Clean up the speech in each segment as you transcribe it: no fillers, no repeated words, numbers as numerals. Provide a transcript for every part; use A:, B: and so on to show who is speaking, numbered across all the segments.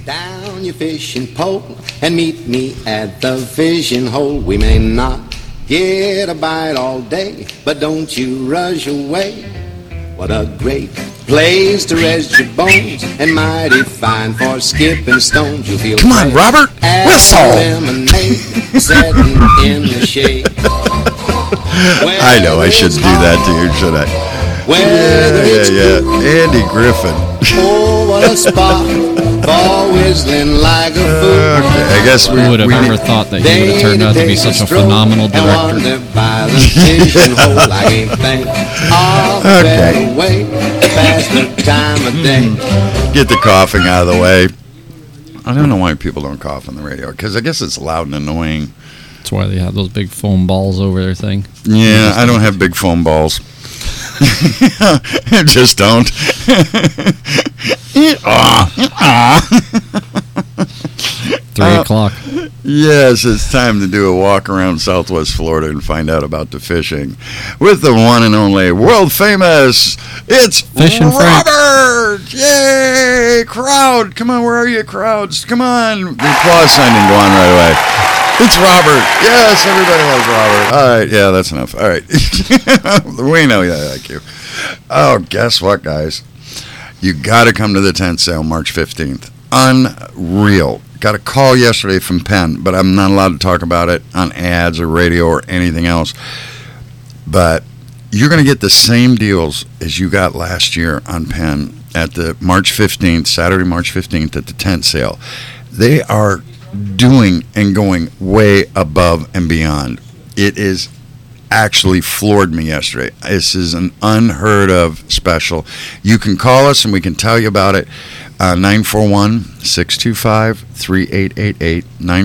A: down your fishing pole and meet me at the fishing hole. We may not get a bite all day, but don't you rush away. What a great place to rest your bones, and mighty fine for skipping stones. You'll feel
B: come on, Robert, whistle.
A: Lemonade sitting in the shade.
B: I know I shouldn't do that to you, should I? Yeah. Andy Griffin.
A: Oh, what a spot for whistling like a fool.
B: Okay, I guess
C: Who would have ever thought that he would have turned out to be such a phenomenal director?
B: Get the coughing out of the way. I don't know why people don't cough on the radio, because I guess it's loud and annoying.
C: That's why they have those big foam balls over their thing.
B: Yeah, I don't have big foam balls. Just don't.
C: 3 o'clock.
B: Yes, it's time to do a walk around Southwest Florida and find out about the fishing with the one and only world famous. It's
C: Fishing Frank.
B: Robert! Yay! Crowd! Come on, where are you, crowds? Come on! The applause sign didn't go on right away. It's Robert. Yes, everybody loves Robert. All right, yeah, that's enough. All right. We know you like you. Oh, guess what, guys? You got to come to the tent sale March 15th. Unreal. Got a call yesterday from Penn, but I'm not allowed to talk about it on ads or radio or anything else. But you're going to get the same deals as you got last year on Penn at the March 15th, Saturday, March 15th at the tent sale. They are doing and going way above and beyond. It is actually floored me yesterday. This is an unheard of special. You can call us and we can tell you about it. 941-625-3888.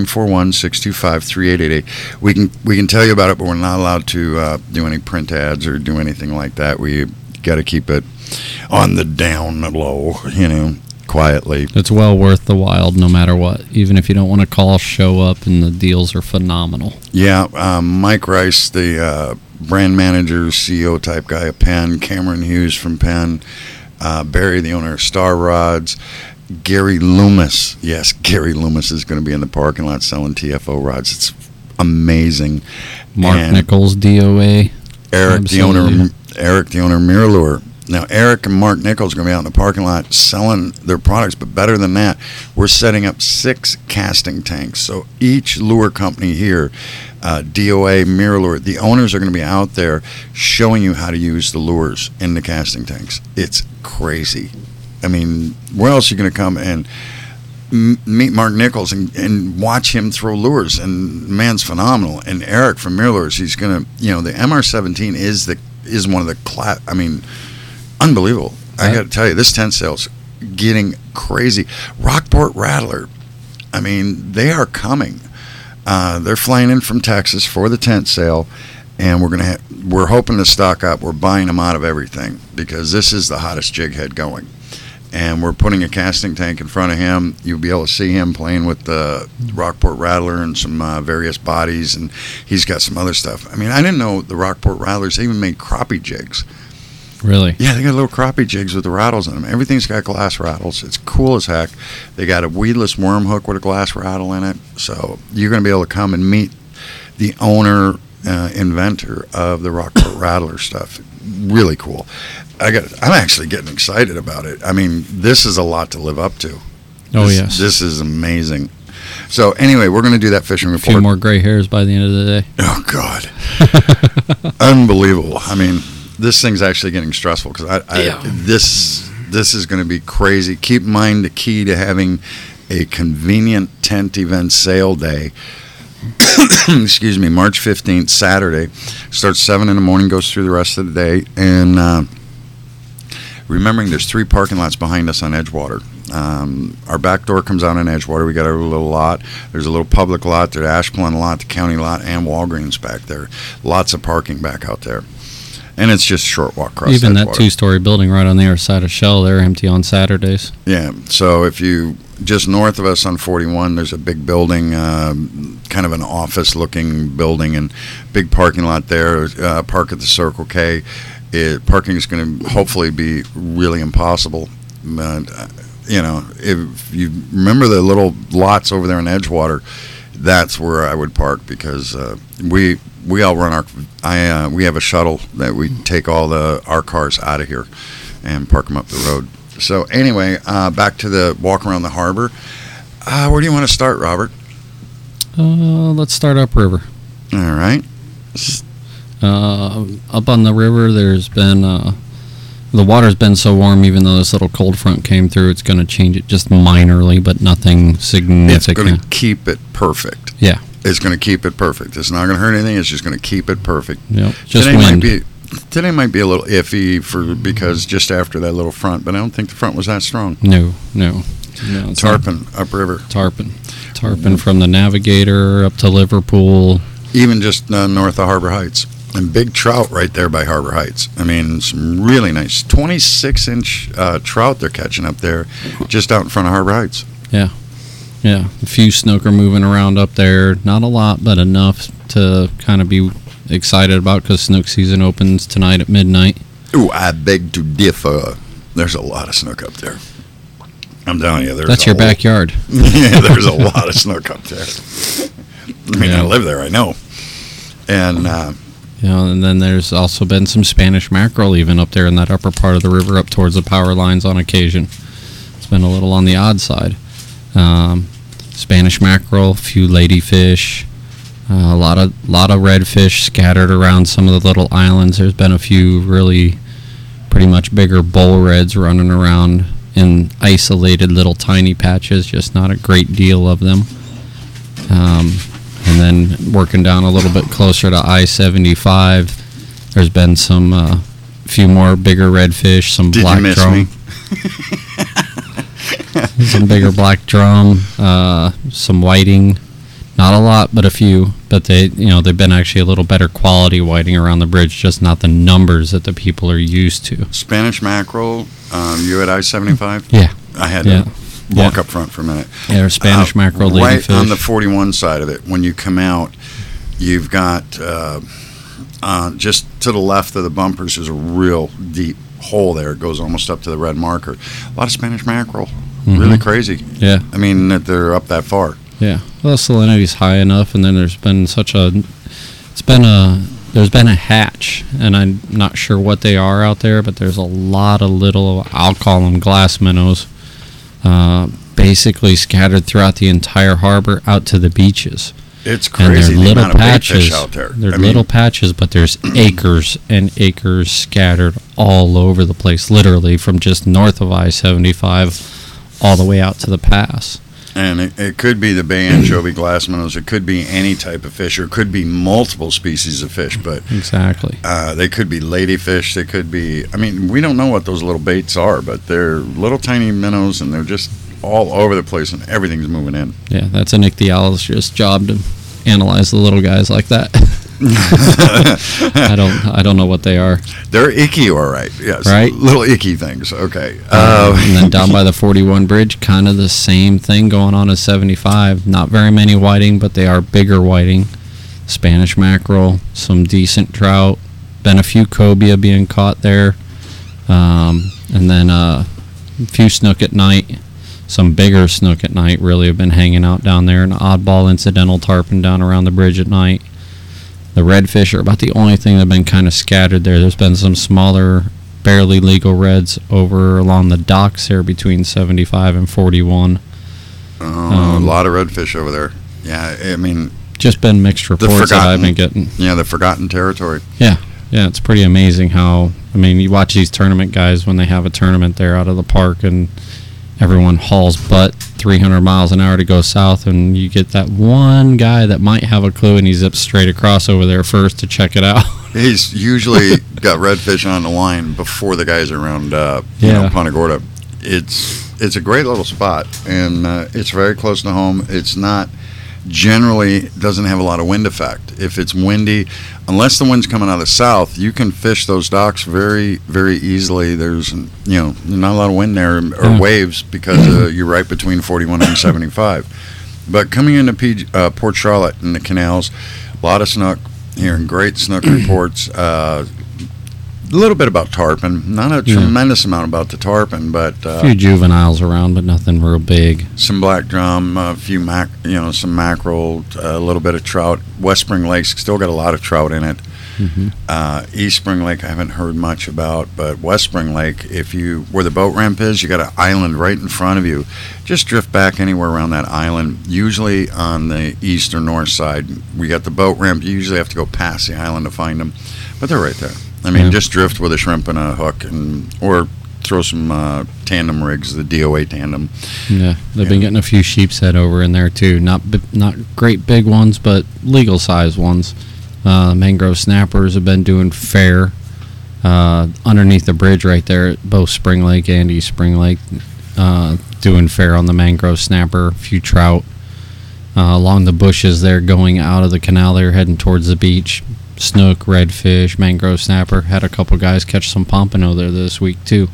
B: 941-625-3888. We can tell you about it, but we're not allowed to do any print ads or do anything like that. We got to keep it on the down low, quietly.
C: It's well worth the while, no matter what. Even if you don't want to call, show up, and the deals are phenomenal.
B: Yeah, Mike Rice, the brand manager, CEO type guy at Penn, Cameron Hughes from Penn, Barry, the owner of Star Rods, Gary Loomis. Yes, Gary Loomis is going to be in the parking lot selling TFO rods. It's amazing.
C: Mark Nichols, DOA.
B: Eric, the owner of Mirror. Now, Eric and Mark Nichols are going to be out in the parking lot selling their products, but better than that, we're setting up 6 casting tanks. So each lure company here, DOA, Mirror Lure, the owners are going to be out there showing you how to use the lures in the casting tanks. It's crazy. I mean, where else are you going to come and meet Mark Nichols and watch him throw lures? And man's phenomenal. And Eric from Mirror Lures, he's going to, the MR17 is one of the unbelievable. I got to tell you, this tent sale's getting crazy. Rockport Rattler, I mean, they are coming. They're flying in from Texas for the tent sale, and we're hoping to stock up. We're buying them out of everything because this is the hottest jig head going. And we're putting a casting tank in front of him. You'll be able to see him playing with the Rockport Rattler and some various bodies, and he's got some other stuff. I mean, I didn't know the Rockport Rattlers even made crappie jigs.
C: Really?
B: Yeah, they got little crappie jigs with the rattles in them. Everything's got glass rattles. It's cool as heck. They got a weedless worm hook with a glass rattle in it. So you're going to be able to come and meet the owner, inventor of the Rockport Rattler stuff. Really cool. I'm actually getting excited about it. I mean, this is a lot to live up to.
C: Yes.
B: This is amazing. So anyway, we're going to do that fishing report.
C: A few more gray hairs by the end of the day.
B: Oh, God. Unbelievable. I mean, this thing's actually getting stressful because this is going to be crazy. Keep in mind the key to having a convenient tent event sale day. Excuse me, March 15th, Saturday. Starts 7 in the morning, goes through the rest of the day. And remembering there's 3 parking lots behind us on Edgewater. Our back door comes out on Edgewater. We got our little lot. There's a little public lot, the Ashplund lot, the county lot, and Walgreens back there. Lots of parking back out there. And it's just a short walk across
C: Even
B: Edgewater.
C: that 2-story building right on the other side of Shell, they're empty on Saturdays.
B: Yeah, so if you, just north of us on 41, there's a big building, kind of an office-looking building, and big parking lot there, park at the Circle K. Parking is going to hopefully be really impossible. if you remember the little lots over there in Edgewater, that's where I would park, because we all run we have a shuttle that we take all our cars out of here and park them up the road. So anyway, back to the walk around the harbor. Where do you want to start, Robert?
C: Let's start upriver.
B: All right.
C: Up on the river, there's been the water's been so warm. Even though this little cold front came through, it's going to change it just minorly, but nothing significant.
B: It's going to keep it perfect.
C: Yeah,
B: it's going to keep it perfect. It's not going to hurt anything. It's just going to keep it perfect.
C: Yep. Just
B: Today might be a little iffy because just after that little front, but I don't think the front was that strong.
C: No.
B: Tarpon, upriver.
C: Tarpon from the Navigator up to Liverpool.
B: Even just north of Harbor Heights. And big trout right there by Harbor Heights. I mean, some really nice 26-inch trout they're catching up there just out in front of Harbor Heights.
C: Yeah. A few snook are moving around up there. Not a lot, but enough to kind of be excited about, because snook season opens tonight at midnight.
B: Ooh, I beg to differ. There's a lot of snook up there. I'm telling you,
C: that's your backyard.
B: Yeah, there's a lot of snook up there. I mean, I live there, I know. And
C: and then there's also been some Spanish mackerel even up there in that upper part of the river, up towards the power lines on occasion. It's been a little on the odd side. Spanish mackerel, a few ladyfish, a lot of redfish scattered around some of the little islands. There's been a few really pretty much bigger bull reds running around in isolated little tiny patches, just not a great deal of them. And then working down a little bit closer to I-75, there's been some few more bigger redfish, some
B: Did
C: black
B: you miss
C: drum.
B: Me?
C: Some bigger black drum, some whiting. Not a lot, but a few. But they've been actually a little better quality whiting around the bridge, just not the numbers that the people are used to.
B: Spanish mackerel, you at I-75?
C: Yeah.
B: I had to walk up front for a minute.
C: Yeah, there's Spanish mackerel, ladyfish.
B: Right on the 41 side of it, when you come out, you've got just to the left of the bumpers is a real deep hole there. It goes almost up to the red marker. A lot of Spanish mackerel. Mm-hmm. Really crazy.
C: Yeah.
B: I mean, that they're up that far.
C: Yeah. Well, salinity's high enough, and then there's been there's been a hatch, and I'm not sure what they are out there, but there's a lot of little, I'll call them glass minnows, basically scattered throughout the entire harbor out to the beaches.
B: It's crazy the amount of big fish out there.
C: They're little patches, but there's acres and acres scattered all over the place, literally from just north of I-75 all the way out to the pass.
B: And it could be the bay anchovy, glass minnows. It could be any type of fish, or it could be multiple species of fish. But
C: exactly,
B: they could be ladyfish. They could be. I mean, we don't know what those little baits are, but they're little tiny minnows, and they're just all over the place, and everything's moving in.
C: Yeah, that's an ichthyologist's job to analyze the little guys like that. I don't know what they are.
B: They're icky, all right. Yes,
C: right?
B: Little icky things. Okay.
C: And then down by the 41 bridge, kind of the same thing going on at 75. Not very many whiting, but they are bigger whiting. Spanish mackerel, some decent trout. Been a few cobia being caught there, and then a few snook at night. Some bigger snook at night really have been hanging out down there. An oddball incidental tarpon down around the bridge at night. The redfish are about the only thing that have been kind of scattered there. There's been some smaller, barely legal reds over along the docks there between 75 and 41.
B: A lot of redfish over there. Yeah, I mean...
C: Just been mixed reports that I've been getting.
B: Yeah, the forgotten territory.
C: Yeah, it's pretty amazing how... I mean, you watch these tournament guys when they have a tournament there out of the park, and everyone hauls butt 300 miles an hour to go south, and you get that one guy that might have a clue, and he zips straight across over there first to check it out.
B: He's usually got redfish on the line before the guys around Punta Gorda. It's a great little spot, and it's very close to home. It's not generally doesn't have a lot of wind effect. If it's windy, unless the wind's coming out of the south, you can fish those docks very, very easily. There's not a lot of wind there or waves because you're right between 41 and 75. But coming into Port Charlotte and the canals, a lot of snook, hearing great snook reports. little bit about tarpon. Not a tremendous amount about the tarpon, but
C: A few juveniles around, but nothing real big.
B: some black drum, a few some mackerel, a little bit of trout. West Spring Lake's still got a lot of trout in it. East Spring Lake I haven't heard much about, but West Spring Lake, where the boat ramp is, you got an island right in front of you. Just drift back anywhere around that island. Usually on the east or north side, we got the boat ramp. You usually have to go past the island to find them, but they're right there. I mean, just drift with a shrimp and a hook, or throw some tandem rigs, the DOA tandem.
C: Yeah, they've been getting a few sheep's head over in there too. Not great big ones, but legal size ones. Mangrove snappers have been doing fair underneath the bridge right there at both Spring Lake and East Spring Lake, doing fair on the mangrove snapper. A few trout along the bushes there going out of the canal there heading towards the beach. Snook, redfish, mangrove snapper. Had a couple guys catch some pompano there this week too.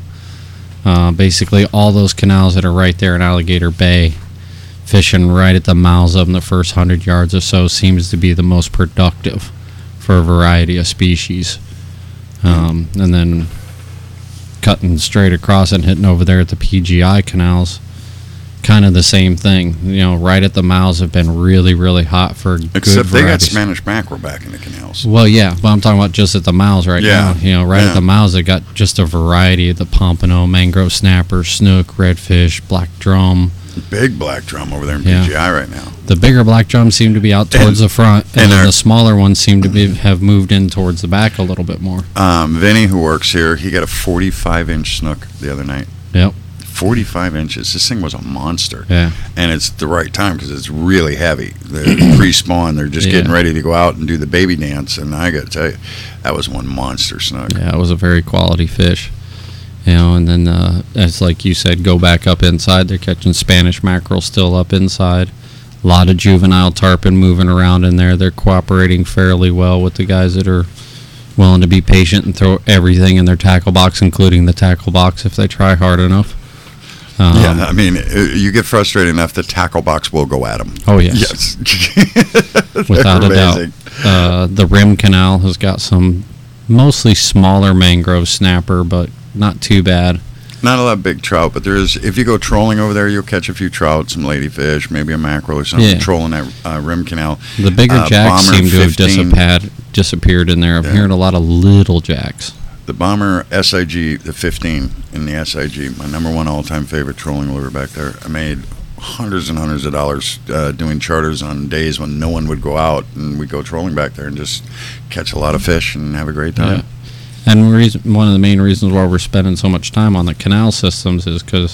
C: Basically all those canals that are right there in Alligator Bay, fishing right at the mouths of them, the first 100 yards or so seems to be the most productive for a variety of species. And then cutting straight across and hitting over there at the PGI canals, kind of the same thing. Right at the mouths have been really, really hot for good
B: Except they got
C: varieties.
B: Spanish mackerel back in the canals.
C: Well, yeah, but I'm talking about just at the mouths right now. Right
B: Yeah.
C: at the mouths, they got just a variety of the pompano, mangrove snapper, snook, redfish, black drum.
B: Big black drum over there in
C: Yeah.
B: PGI right now.
C: The bigger black drums seem to be out towards the front, and
B: and
C: then
B: our-
C: the smaller ones seem to have moved in towards the back a little bit more.
B: Vinny, who works here, he got a 45-inch snook the other night.
C: Yep.
B: 45 inches. This thing was a monster.
C: Yeah.
B: And it's the right time because it's really heavy. They're pre-spawn. They're just
C: Yeah.
B: getting ready to go out and do the baby dance. And I got to tell you, that was one monster snook.
C: Yeah, it was a very quality fish. And then, as like you said, go back up inside. They're catching Spanish mackerel still up inside. A lot of juvenile tarpon moving around in there. They're cooperating fairly well with the guys that are willing to be patient and throw everything in their tackle box, including the tackle box if they try hard enough.
B: Yeah, I mean, you get frustrated enough, the tackle box will go at them.
C: Oh, yes.
B: Yes.
C: Without a
B: They're
C: doubt.
B: amazing.
C: The Rim Canal has got some mostly smaller mangrove snapper, but not too bad.
B: Not a lot of big trout, but there is. If you go trolling over there, you'll catch a few trout, some ladyfish, maybe a mackerel or something.
C: Yeah.
B: Trolling that Rim Canal.
C: The bigger jacks
B: Bomber
C: seem to have
B: 15.
C: disappeared in there. I'm
B: Yeah.
C: hearing a lot of little jacks.
B: The Bomber SIG, the 15 in the SIG, my number one all-time favorite trolling lure back there. I made hundreds and hundreds of dollars doing charters on days when no one would go out, and we'd go trolling back there and just catch a lot of fish and have a great time.
C: Yeah. And one of the main reasons why we're spending so much time on the canal systems is because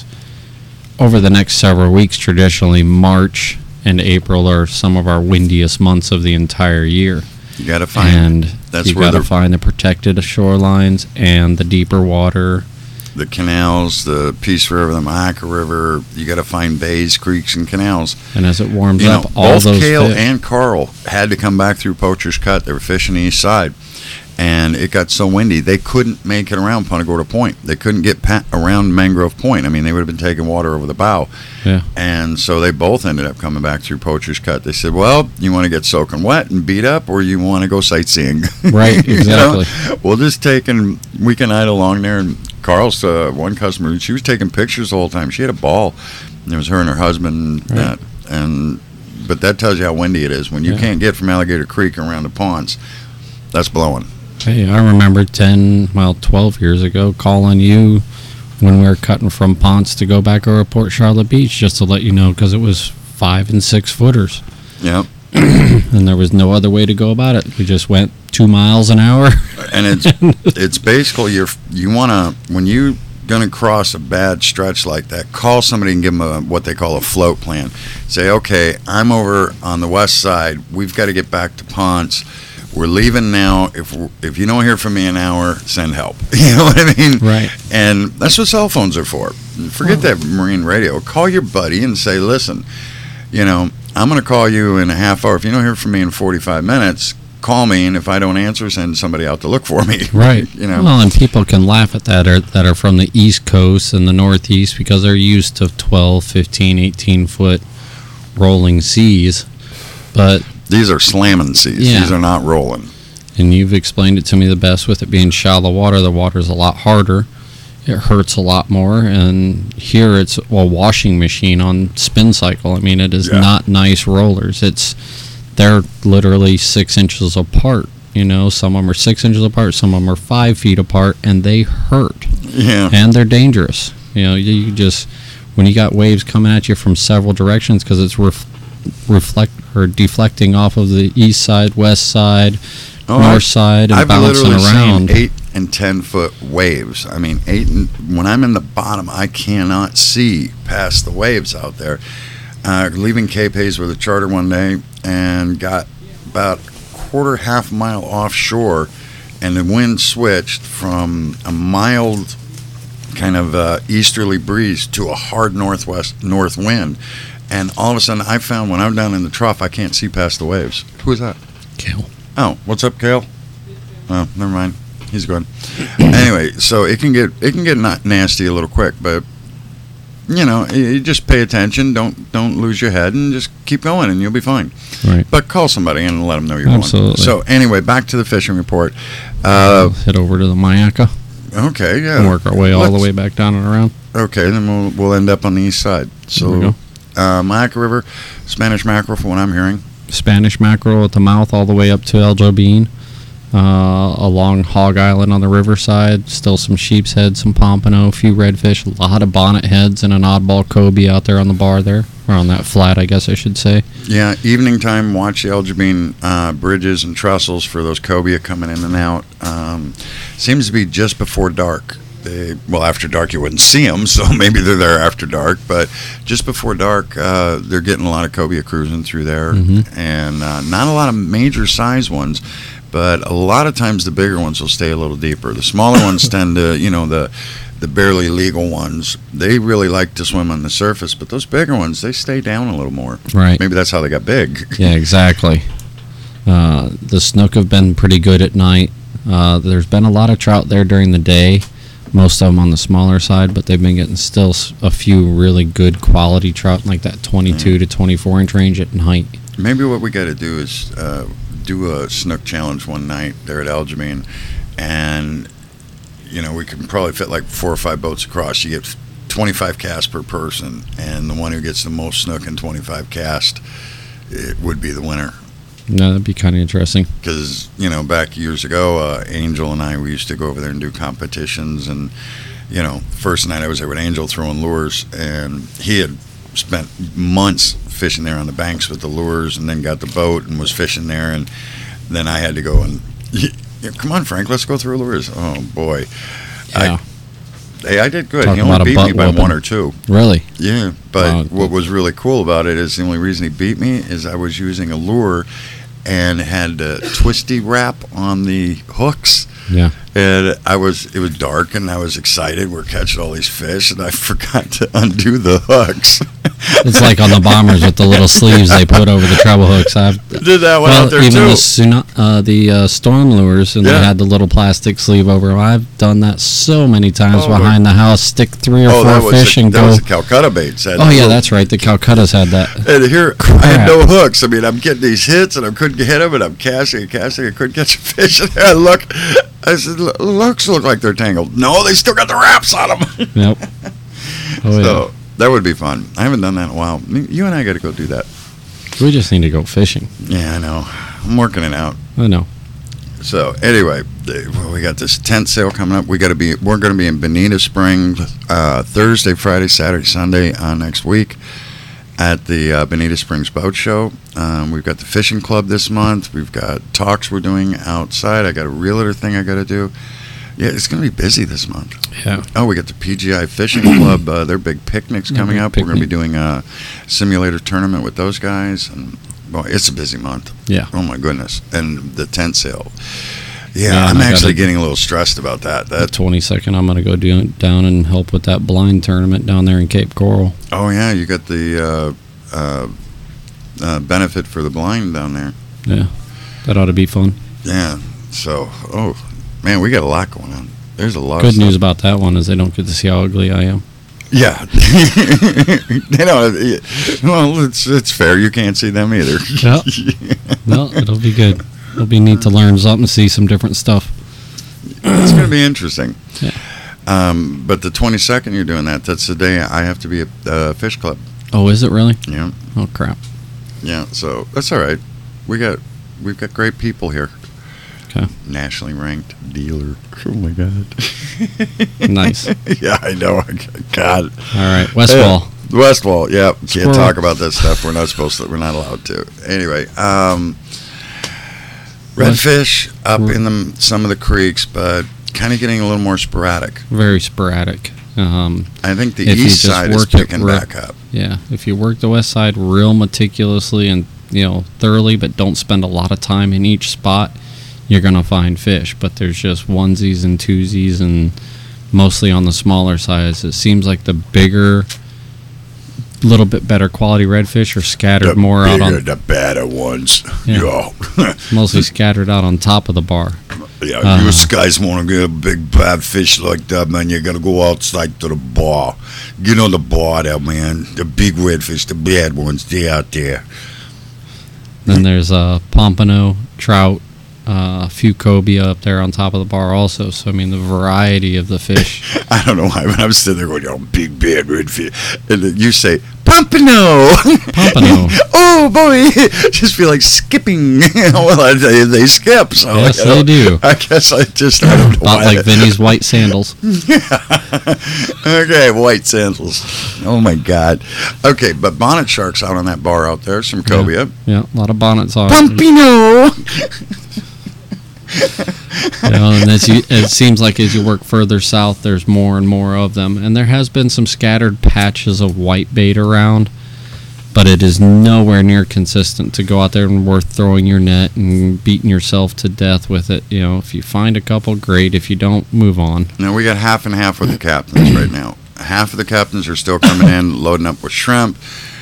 C: over the next several weeks, traditionally March and April are some of our windiest months of the entire year.
B: You got to find.
C: And
B: That's
C: you
B: where
C: got to
B: the-
C: find the protected shorelines and the deeper water.
B: The canals, the Peace River, the Mahaca River, you got to find bays, creeks, and canals.
C: And as it warms
B: You know,
C: up, all
B: both
C: those
B: Cale
C: fish.
B: and Carl had to come back through Poacher's Cut. They were fishing the east side, and it got so windy they couldn't make it around Punta Gorda Point. They couldn't get around Mangrove Point. I mean, they would have been taking water over the bow.
C: Yeah.
B: And so they both ended up coming back through Poacher's Cut. They said, well, you want to get soaking wet and beat up, or you want to go sightseeing?
C: Right,
B: You know?
C: exactly.
B: We'll just take and weekend night along there. And Carl's one customer, she was taking pictures the whole time. She had a ball. And it was her and her husband.
C: Right.
B: But that tells you how windy it is. When you
C: Yeah.
B: can't get from Alligator Creek around the ponds, that's blowing.
C: Hey, I remember 12 years ago calling you when we were cutting from Ponce to go back over Port Charlotte Beach just to let you know because it was 5 and 6 footers.
B: Yeah.
C: And there was no other way to go about it. We just went 2 miles an hour.
B: And it's basically you want to, when you going to cross a bad stretch like that, call somebody and give them what they call a float plan. Say, okay, I'm over on the west side. We've got to get back to Ponce. We're leaving now. If you don't hear from me in an hour, send help. You know what I mean?
C: Right.
B: And that's what cell phones are for. Forget that marine radio. Call your buddy and say, listen, I'm going to call you in a half hour. If you don't hear from me in 45 minutes, call me, and if I don't answer, send somebody out to look for me.
C: Right.
B: Well,
C: and people can laugh at that that are from the East Coast and the Northeast because they're used to 12, 15, 18-foot rolling seas. But
B: these are slamming seas.
C: Yeah.
B: These are not rolling.
C: And you've explained it to me the best with it being shallow water. The water's a lot harder. It hurts a lot more. And here it's a washing machine on spin cycle. I mean, it is not nice rollers. They're literally 6 inches apart. Some of them are 6 inches apart. Some of them are 5 feet apart, and they hurt.
B: Yeah.
C: And they're dangerous. You just, when you got waves coming at you from several directions, because it's deflecting off of the east side, west side, north side, and
B: I've
C: bouncing
B: literally
C: around.
B: seen 8 and 10 foot waves. I mean, when I'm in the bottom, I cannot see past the waves out there. Leaving Cape Hayes with a charter one day and got about half mile offshore, and the wind switched from a mild kind of easterly breeze to a hard north wind, and all of a sudden I found when I'm down in the trough I can't see past the waves. Who is that?
C: Kale.
B: Oh, what's up, Kale? Oh, never mind, he's gone. Anyway, so it can get nasty a little quick, but you just pay attention, don't lose your head, and just keep going, and you'll be fine.
C: Right.
B: But call somebody and let them know you're
C: Absolutely.
B: going. So anyway, back to the fishing report.
C: Head over to the Mayaca
B: Okay, yeah.
C: and work our way all the way back down and around.
B: Okay, then we'll end up on the east side.
C: There we
B: So,
C: go.
B: Mayaca River, Spanish mackerel, from what I'm hearing.
C: Spanish mackerel at the mouth all the way up to El Jobin. Along Hog Island on the riverside, still some sheep's head, some pompano, a few redfish, a lot of bonnet heads, and an oddball cobia out there on the bar there, or on that flat, I guess I should say.
B: Yeah, evening time, watch the El Jabin bridges and trestles for those cobia coming in and out. Seems to be just before dark. After dark you wouldn't see them, so maybe they're there after dark, but just before dark they're getting a lot of cobia cruising through there, and not a lot of major size ones, but a lot of times the bigger ones will stay a little deeper. The smaller ones tend to, the barely legal ones, they really like to swim on the surface, but those bigger ones, they stay down a little more.
C: Right.
B: Maybe that's how they got big.
C: Yeah, exactly. The snook have been pretty good at night. There's been a lot of trout there during the day, most of them on the smaller side, but they've been getting still a few really good quality trout, like that 22 to 24 inch range at night.
B: Maybe what we got to do is do a snook challenge one night there at Aljamain, and we can probably fit like 4 or 5 boats across. You get 25 casts per person, and the one who gets the most snook in 25 casts, it would be the winner.
C: No, that'd be kind of interesting.
B: Because back years ago, Angel and I, we used to go over there and do competitions, and first night I was there with Angel throwing lures, and he had spent months fishing there on the banks with the lures, and then got the boat and was fishing there, and then I had to go and come on, Frank, let's go through lures. Oh boy.
C: Yeah.
B: I did good.
C: Talk
B: He
C: about
B: only
C: a
B: beat me
C: butt
B: by
C: whooping.
B: 1 or 2.
C: Really?
B: Yeah, but
C: Wow.
B: what was really cool about it is the only reason he beat me is I was using a lure and had twisty wrap on the hooks.
C: Yeah.
B: And it was dark, and I was excited. We're catching all these fish, and I forgot to undo the hooks.
C: It's like on the bombers with the little sleeves they put over the treble hooks. I've
B: Did that one out there
C: even
B: too.
C: the storm lures, and
B: Yeah.
C: they had the little plastic sleeve over them. I've done that so many times
B: Oh,
C: behind the house. Stick 3 or 4 fish and
B: that
C: go.
B: was the Calcutta baits.
C: Oh yeah, that's right. The Calcuttas had that.
B: And here, I had no hooks. I mean, I'm getting these hits, and I couldn't hit them, and I'm casting. I couldn't catch a fish. And I look, I said, looks look like they're tangled. No, they still got the wraps on them.
C: Yep. Oh
B: So that would be fun. I haven't done that in a while. You and I got to go do that.
C: yeah. We just need to go fishing.
B: Yeah, I know. I'm working it out.
C: I know.
B: So anyway, we got this tent sale coming up. We're going to be in Bonita Springs Thursday, Friday, Saturday, Sunday next week at the Bonita Springs Boat Show. We've got the fishing club this month. We've got talks we're doing outside. I got a realtor thing I got to do. Yeah, it's going to be busy this month.
C: Yeah.
B: Oh, we got the PGI Fishing Club. Their big picnic's coming up. We're going to be doing a simulator tournament with those guys. And boy, it's a busy month.
C: Yeah.
B: Oh my goodness. And the tent sale. Yeah,
C: Yeah,
B: I'm
C: and I
B: actually
C: gotta-
B: getting a little stressed about that.
C: The 22nd, I'm going to go down and help with that blind tournament down there in Cape Coral.
B: Oh yeah, you got the benefit for the blind down there.
C: Yeah. That ought to be fun.
B: Yeah. So, oh man, we got a lot going on. There's a lot.
C: Good
B: of
C: news
B: stuff.
C: about that one is they don't get to see how ugly I am.
B: Yeah. Well, it's fair. You can't see them either.
C: Yeah. No, it'll be good. It'll be neat to learn something, see some different stuff.
B: It's going to be interesting.
C: Yeah.
B: But the 22nd you're doing that, that's the day I have to be at the fish club.
C: Oh, is it really?
B: Yeah.
C: Oh, crap.
B: Yeah, so that's all right. We've got great people here.
C: Okay.
B: Nationally ranked dealer. Oh my God.
C: Nice.
B: Yeah, I know. God.
C: All right, Westfall.
B: Westfall. Yeah, can't
C: Squirrel.
B: talk about that stuff. We're not supposed to. We're not allowed to. Anyway, redfish up in some of the creeks, but kind of getting a little more sporadic.
C: Very sporadic.
B: I think the
C: If you
B: east
C: just
B: side is
C: work it
B: picking
C: real-
B: back up.
C: Yeah, if you work the west side real meticulously and thoroughly, but don't spend a lot of time in each spot, you're gonna find fish. But there's just onesies and twosies, and mostly on the smaller size. It seems like the bigger, little bit better quality redfish are scattered more out on,
B: the better ones.
C: Yeah. mostly scattered out on top of the bar.
B: Yeah, you guys want to get a big bad fish like that, man, you got to go outside to the bar. Get on the bar there, man. The big redfish, the bad ones, they're out there.
C: Then there's pompano, trout, a few cobia up there on top of the bar also. So, I mean, the variety of the fish.
B: I don't know why, but I'm sitting there going, big bad redfish. And then you say, Pompano!
C: Pompano.
B: Oh, boy! Just feel like skipping. Well, they skip, so.
C: Yes, they do.
B: I guess I don't know
C: About
B: why.
C: like Vinny's white sandals.
B: Okay, white sandals. Oh, my God. Okay, but bonnet sharks out on that bar out there, some cobia.
C: Yeah, a lot of bonnets on.
B: Pompano!
C: And it seems like as you work further south, there's more and more of them. And there has been some scattered patches of whitebait around, but it is nowhere near consistent to go out there and worth throwing your net and beating yourself to death with it. If you find a couple, great. If you don't, move on.
B: Now, we got half and half with the captains right now. Half of the captains are still coming in, loading up with shrimp,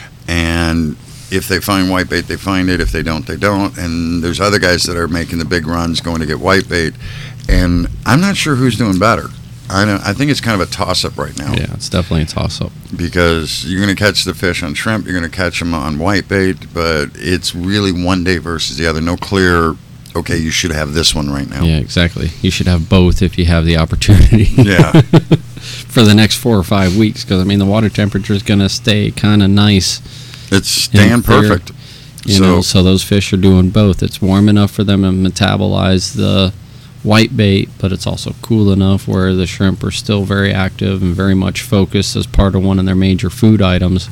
B: and if they find whitebait, they find it. If they don't, they don't. And there's other guys that are making the big runs going to get whitebait. And I'm not sure who's doing better. I think it's kind of a toss-up right now.
C: Yeah, it's definitely a toss-up.
B: Because you're going to catch the fish on shrimp, you're going to catch them on whitebait, but it's really one day versus the other. No clear, okay, you should have this one right now.
C: Yeah, exactly. You should have both if you have the opportunity.
B: Yeah.
C: For the next 4 or 5 weeks, because, I mean, the water temperature is going to stay kind of nice.
B: It's staying perfect.
C: So those fish are doing both. It's warm enough for them to metabolize the whitebait, but it's also cool enough where the shrimp are still very active and very much focused as part of one of their major food items.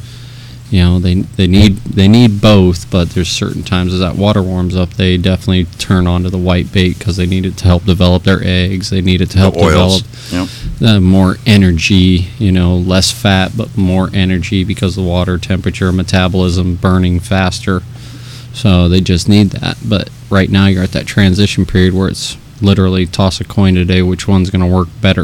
C: They need both, but there's certain times as that water warms up, they definitely turn onto the whitebait because they need it to help develop their eggs. They need it to help develop more energy, less fat, but more energy because the water temperature, metabolism, burning faster. So they just need that. But right now you're at that transition period where it's literally toss a coin today which one's going to work better.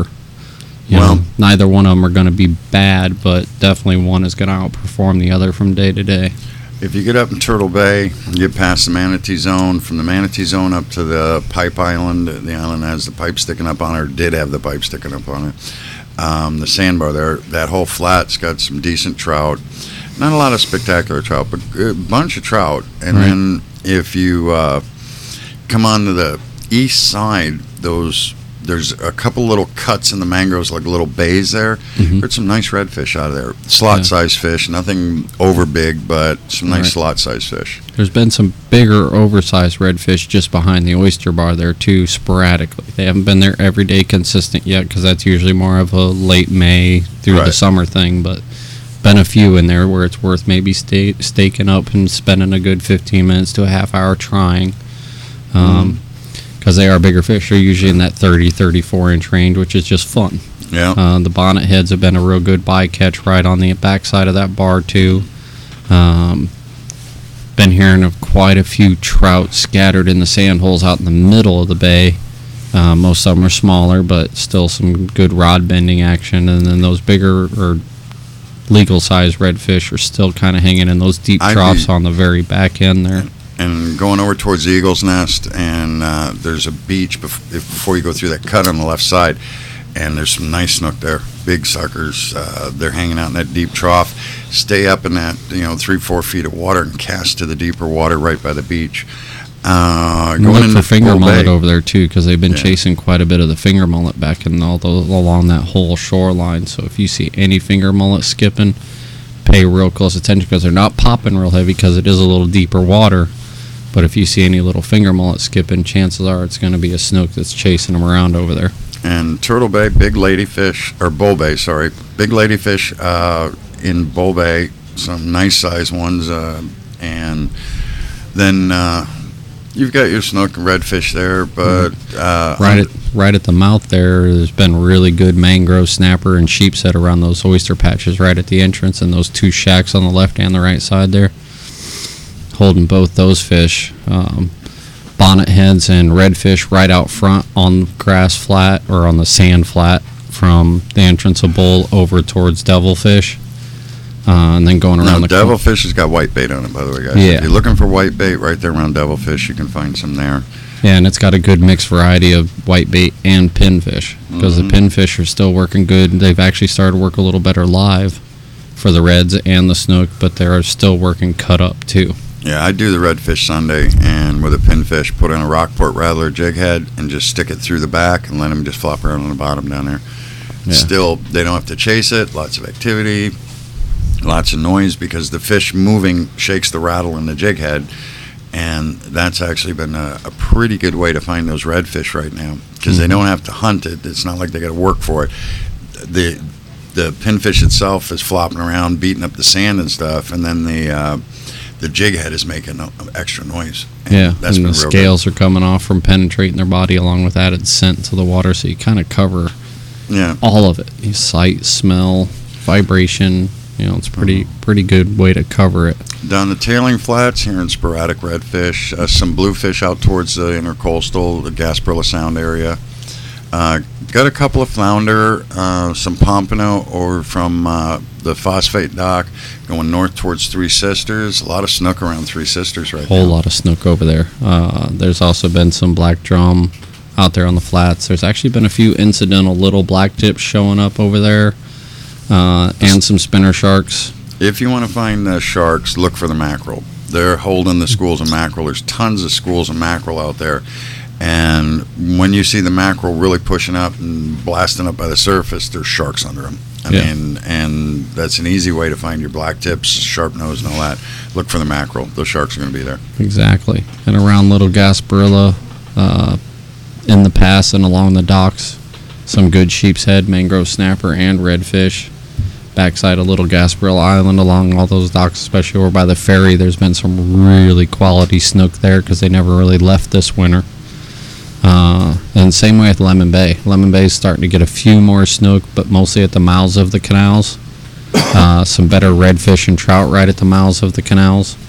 C: Neither one of them are going to be bad, but definitely one is going to outperform the other from day to day.
B: If you get up in Turtle Bay, you get past the Manatee Zone, from the Manatee Zone up to the Pipe Island, the island has the pipe sticking up on it, or did have the pipe sticking up on it. The sandbar there, that whole flat's got some decent trout. Not a lot of spectacular trout, but a bunch of trout. And then if you come on to the east side, there's a couple little cuts in the mangroves, like little bays there. There's some nice redfish out of there. Slot-sized fish, nothing over big, but some nice slot-sized fish.
C: There's been some bigger, oversized redfish just behind the oyster bar there, too, sporadically. They haven't been there every day consistent yet, because that's usually more of a late May through the summer thing, but been a few in there where it's worth maybe staking up and spending a good 15 minutes to a half hour trying. Because they are bigger fish. They're usually in that 30, 34-inch range, which is just fun.
B: Yeah.
C: The bonnet heads have been a real good bycatch right on the backside of that bar, too. Been hearing of quite a few trout scattered in the sand holes out in the middle of the bay. Most of them are smaller, but still some good rod bending action. And then those bigger or legal-sized redfish are still kind of hanging in those deep troughs on the very back end there.
B: And going over towards the Eagle's Nest, and there's a beach before you go through that cut on the left side, and there's some nice snook there, big suckers. They're hanging out in that deep trough. Stay up in that 3-4 feet of water and cast to the deeper water right by the beach.
C: Look
B: into
C: for finger
B: Bull
C: mullet
B: Bay.
C: over there too, because they've been
B: Yeah.
C: chasing quite a bit of the finger mullet back in all along that whole shoreline. So if you see any finger mullet skipping, pay real close attention, because they're not popping real heavy because it is a little deeper water. But if you see any little finger mullet skipping, chances are it's going to be a snook that's chasing them around over there.
B: And Turtle Bay, big ladyfish, or Bull Bay, sorry. Big ladyfish in Bull Bay, some nice size ones. And then you've got your snook and redfish there, but
C: Right at the mouth there's been really good mangrove snapper and sheepshead around those oyster patches right at the entrance, and those two shacks on the left and the right side there, holding both those fish. Bonnet heads and redfish right out front on the grass flat or on the sand flat from the entrance of Bull over towards devilfish, and then going around
B: now,
C: the
B: devilfish has got white bait on it, by the way, guys.
C: Yeah.
B: If you're looking for white bait right there around devilfish, you can find some there.
C: Yeah, and it's got a good mixed variety of whitebait and pinfish, because the pinfish are still working good. They've actually started to work a little better live for the reds and the snook, but they're still working cut up too.
B: Yeah, I do the redfish Sunday, and with a pinfish, put in a Rockport Rattler jig head and just stick it through the back and let them just flop around on the bottom down there.
C: Yeah.
B: Still, they don't have to chase it. Lots of activity, lots of noise, because the fish moving shakes the rattle in the jig head, and that's actually been a pretty good way to find those redfish right now, because they don't have to hunt it. It's not like they got to work for it. The pinfish itself is flopping around, beating up the sand and stuff, and then the jig head is making extra noise. And
C: Yeah,
B: that's
C: and
B: been
C: the
B: real
C: scales are coming off from penetrating their body, along with added scent to the water, so you kind of cover
B: good. Yeah.
C: all of it. You sight, smell, vibration. It's pretty good way to cover it.
B: Down the tailing flats, here in sporadic redfish, some bluefish out towards the intercoastal, the Gasparilla Sound area. Got a couple of flounder, some pompano over from the Phosphate Dock, going north towards Three Sisters. A lot of snook around Three Sisters right
C: Whole
B: now.
C: lot of snook over there. There's also been some black drum out there on the flats. There's actually been a few incidental little black tips showing up over there, and some spinner sharks.
B: If you want to find sharks, look for the mackerel. They're holding the schools of mackerel. There's tons of schools of mackerel out there. And when you see the mackerel really pushing up and blasting up by the surface, there's sharks under them. I mean, and that's an easy way to find your black tips, sharp nose, and all that. Look for the mackerel. Those sharks are going to be there.
C: Exactly. And around Little Gasparilla, in the pass and along the docks, some good sheep's head, mangrove snapper, and redfish. Backside of Little Gasparilla Island, along all those docks, especially over by the ferry, there's been some really quality snook there, because they never really left this winter. And same way with Lemon Bay. Lemon Bay is starting to get a few more snook, but mostly at the mouths of the canals. Some better redfish and trout right at the mouths of the canals.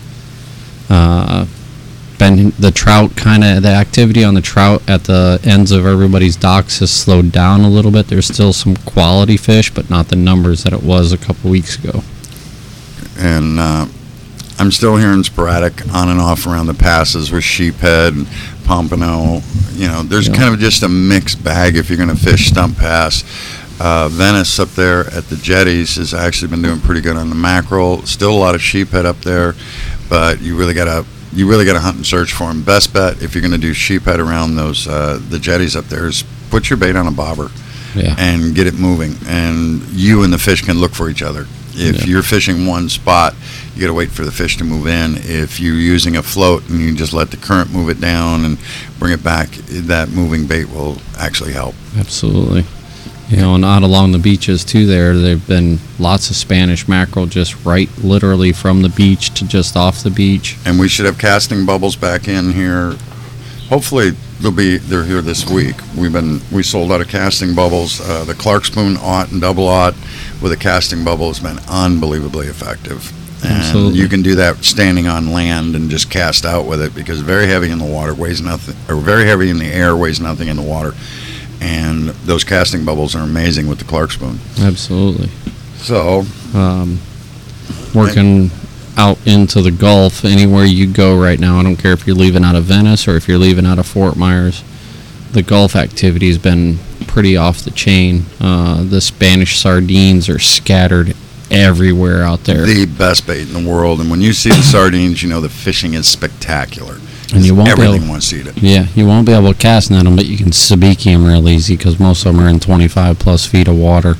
C: The trout the activity on the trout at the ends of everybody's docks has slowed down a little bit. There's still some quality fish, but not the numbers that it was a couple weeks ago.
B: And I'm still hearing sporadic on and off around the passes with sheephead and pompano. There's kind of just a mixed bag if you're going to fish stump pass. Venice up there at the jetties has actually been doing pretty good on the mackerel. Still a lot of sheephead up there, but you really got to hunt and search for them. Best bet if you're going to do sheephead around those the jetties up there is put your bait on a bobber and get it moving, and you and the fish can look for each other. If you're fishing one spot, you got to wait for the fish to move in. If you're using a float and you just let the current move it down and bring it back, that moving bait will actually help.
C: Absolutely. And out along the beaches too there've been lots of Spanish mackerel just right literally from the beach to just off the beach.
B: And we should have casting bubbles back in here. Hopefully they're here this week. We sold out of casting bubbles. The Clark Spoon aught and double aught with a casting bubble has been unbelievably effective. And
C: Absolutely.
B: you can do that standing on land and just cast out with it, because very heavy in the water weighs nothing, or very heavy in the air weighs nothing in the water. And those casting bubbles are amazing with the Clark Spoon.
C: Absolutely.
B: So,
C: working out into the Gulf, anywhere you go right now, I don't care if you're leaving out of Venice or if you're leaving out of Fort Myers, the Gulf activity has been pretty off the chain. The Spanish sardines are scattered everywhere out there.
B: the best bait in the world. And when you see the sardines, the fishing is spectacular.
C: And you won't be
B: Everything
C: able,
B: wants to eat it.
C: yeah, you won't be able to cast net them, but you can sabiki them real easy because most of them are in 25 plus feet of water.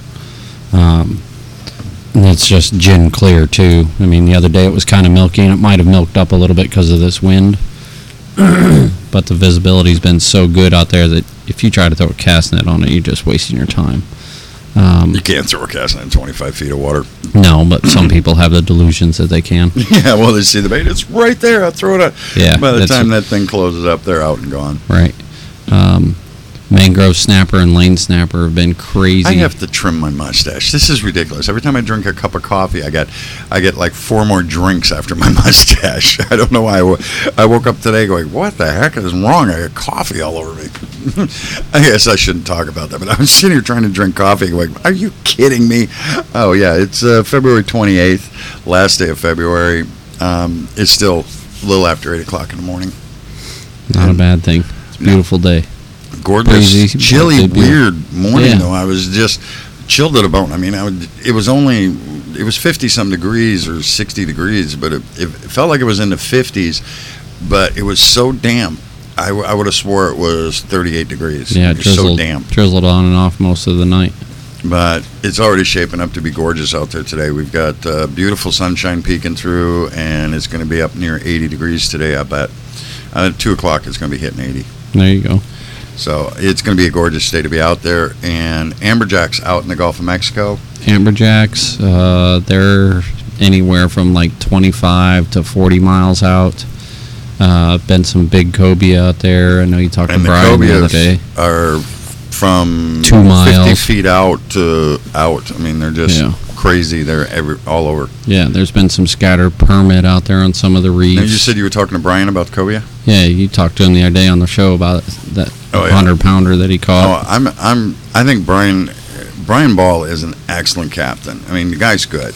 C: And it's just gin clear too. I mean, the other day it was kind of milky, and it might have milked up a little bit because of this wind. But the visibility's been so good out there that if you try to throw a cast net on it, you're just wasting your time.
B: You can't throw a cast net in 25 feet of water.
C: No, but some people have the delusions that they can.
B: Yeah, well, they see the bait. It's right there. I'll throw it out.
C: Yeah,
B: By the
C: that's
B: time that thing closes up, they're out and gone.
C: Right. Mangrove snapper and lane snapper have been crazy.
B: I have to trim my mustache. This is ridiculous. Every time I drink a cup of coffee, I get like 4 more drinks after my mustache. I don't know why. I woke up today going, what the heck is wrong? I got coffee all over me. I guess I shouldn't talk about that, but I was sitting here trying to drink coffee going, are you kidding me? Oh, yeah, it's February 28th, last day of February. It's still a little after 8 o'clock in the morning.
C: Not a bad thing. It's a beautiful day.
B: Gorgeous,
C: Breezy,
B: chilly,
C: but
B: weird morning,
C: Yeah.
B: though. I was just chilled to the bone. I mean, it was 50-some degrees or 60 degrees, but it felt like it was in the 50s, but it was so damp. I would have swore it was 38 degrees.
C: Yeah,
B: it was so
C: drizzled,
B: damp.
C: drizzled on and off most of the night.
B: But it's already shaping up to be gorgeous out there today. We've got beautiful sunshine peeking through, and it's going to be up near 80 degrees today, I bet. At 2 o'clock, it's going to be hitting 80.
C: There you go.
B: So it's going to be a gorgeous day to be out there. And amberjack's out in the Gulf of Mexico.
C: Amberjacks, they're anywhere from like 25 to 40 miles out. Been some big cobia out there. I know you talked to
B: And the
C: Brian the other day.
B: cobias are from
C: 2 miles.
B: 50 feet out to out. I mean, they're just
C: Yeah.
B: crazy. They're all over.
C: Yeah, there's been some scattered permit out there on some of the reefs.
B: Now, you said you were talking to Brian about cobia?
C: Yeah, you talked to him the other day on the show about that
B: Oh, yeah.
C: 100-pounder that he caught.
B: Oh, I think Brian Ball is an excellent captain. I mean, the guy's good.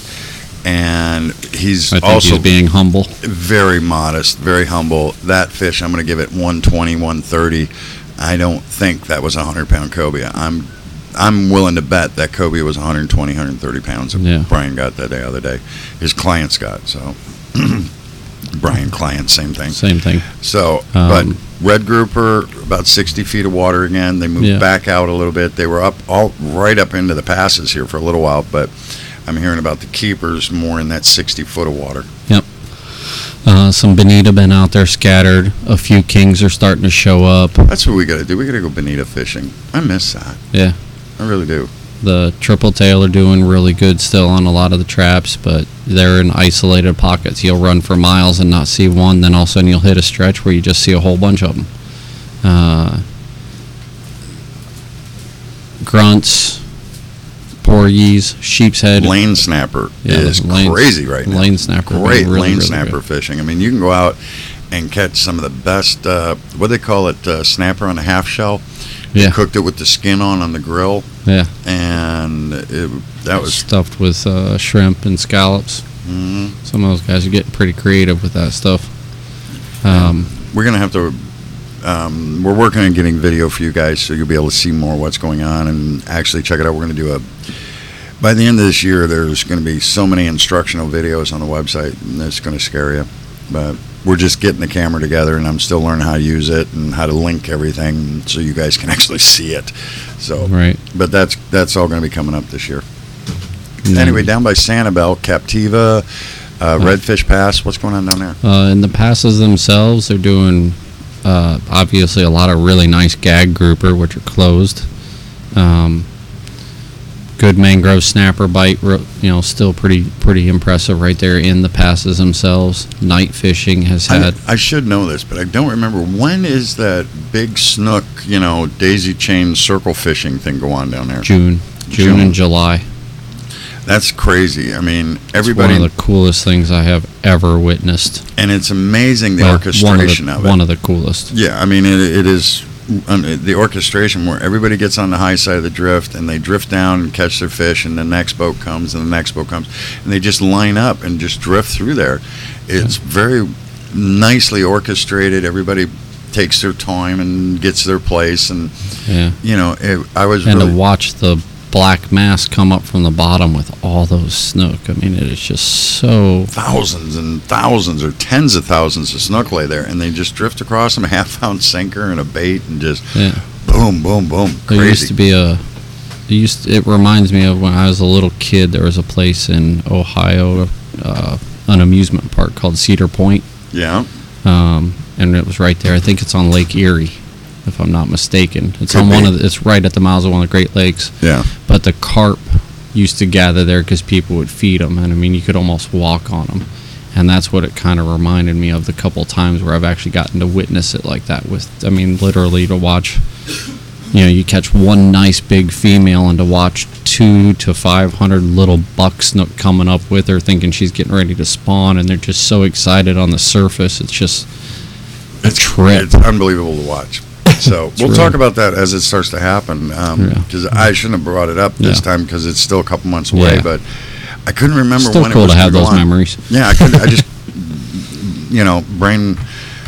B: And he's
C: I think
B: also
C: he's being humble.
B: very modest, very humble. That fish, I'm going to give it 120, 130. I don't think that was a 100-pound cobia. I'm willing to bet that cobia was 120, 130 pounds that
C: Yeah.
B: Brian got that other day. His clients got, so. Brian client, same thing.
C: Same thing.
B: So, but
C: Um,
B: red grouper, about 60 feet of water again. They moved
C: Yeah.
B: back out a little bit. They were right up into the passes here for a little while, but I'm hearing about the keepers more in that 60 foot of water.
C: Some bonita been out there scattered. A few kings are starting to show up.
B: That's what we got to do. We got to go bonita fishing. I miss that.
C: Yeah.
B: I really do.
C: The triple tail are doing really good still on a lot of the traps, but they're in isolated pockets. You'll run for miles and not see one, then all of a sudden you'll hit a stretch where you just see a whole bunch of them. Grunts, porgies, sheep's head.
B: Lane snapper is
C: lane-
B: crazy right now.
C: Lane snapper.
B: Great
C: really,
B: lane
C: really
B: snapper
C: good.
B: fishing. I mean, you can go out and catch some of the best, what do they call it, snapper on a half shell.
C: Yeah.
B: Cooked it with the skin on the grill.
C: Yeah.
B: And that was
C: stuffed with shrimp and scallops.
B: mhm.
C: Some of those guys are getting pretty creative with that stuff.
B: We're going to have to, we're working on getting video for you guys so you'll be able to see more what's going on and actually check it out. We're going to do by the end of this year, there's going to be so many instructional videos on the website, and it's going to scare you. But we're just getting the camera together, and I'm still learning how to use it and how to link everything so you guys can actually see it. So,
C: Right.
B: but that's all going to be coming up this year.
C: And then,
B: Anyway, down by Sanibel, Captiva, Redfish Pass, what's going on down there?
C: in the passes themselves, they're doing obviously a lot of really nice gag grouper, which are closed. Good mangrove snapper bite, still pretty impressive right there in the passes themselves. Night fishing has had.
B: I should know this, but I don't remember. When is that big snook, daisy chain circle fishing thing go on down there?
C: June and July.
B: That's crazy. I mean,
C: It's
B: everybody,
C: one of the coolest things I have ever witnessed.
B: and it's amazing the
C: Well,
B: orchestration of it.
C: One of the coolest.
B: Yeah, I mean, it is the orchestration where everybody gets on the high side of the drift and they drift down and catch their fish, and the next boat comes and the next boat comes, and they just line up and just drift through there. It's very nicely orchestrated. Everybody takes their time and gets their place, and
C: Yeah.
B: I was
C: And
B: really
C: to watch the black mass come up from the bottom with all those snook. I mean, it is just so...
B: Thousands and thousands or tens of thousands of snook lay there, and they just drift across them, a half-pound sinker and a bait, and just boom, boom, boom.
C: There
B: Crazy.
C: used to be it reminds me of when I was a little kid. There was a place in Ohio, an amusement park called Cedar Point.
B: Yeah.
C: And it was right there. I think it's on Lake Erie, if I'm not mistaken. It's
B: Could
C: on
B: be.
C: it's right at the mouths of one of the Great Lakes.
B: Yeah.
C: But the carp used to gather there because people would feed them, and I mean, you could almost walk on them. And that's what it kind of reminded me of the couple times where I've actually gotten to witness it like that. With, I mean, literally to watch, you catch one nice big female and to watch 200 to 500 little buck snook coming up with her, thinking she's getting ready to spawn, and they're just so excited on the surface. It's just a trip.
B: It's unbelievable to watch. So we'll
C: really-
B: talk about that as it starts to happen. Because I shouldn't have brought it up this
C: Yeah.
B: time because it's still a couple months away.
C: Yeah.
B: But I couldn't remember
C: Still
B: when
C: cool
B: it was
C: to have
B: gonna
C: those
B: go on.
C: memories.
B: Yeah, I couldn't. I just, brain.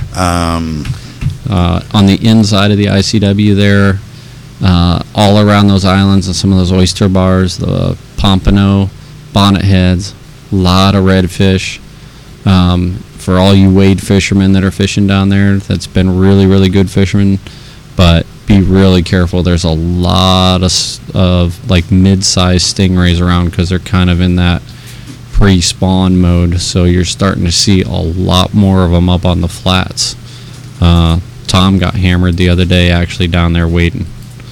C: On the inside of the ICW there, all around those islands and some of those oyster bars, the pompano, bonnet heads, a lot of redfish. For all you wade fishermen that are fishing down there, that's been really, really good fishermen. But be really careful. There's a lot of like mid-sized stingrays around because they're kind of in that pre-spawn mode. So you're starting to see a lot more of them up on the flats. Tom got hammered the other day actually down there wading.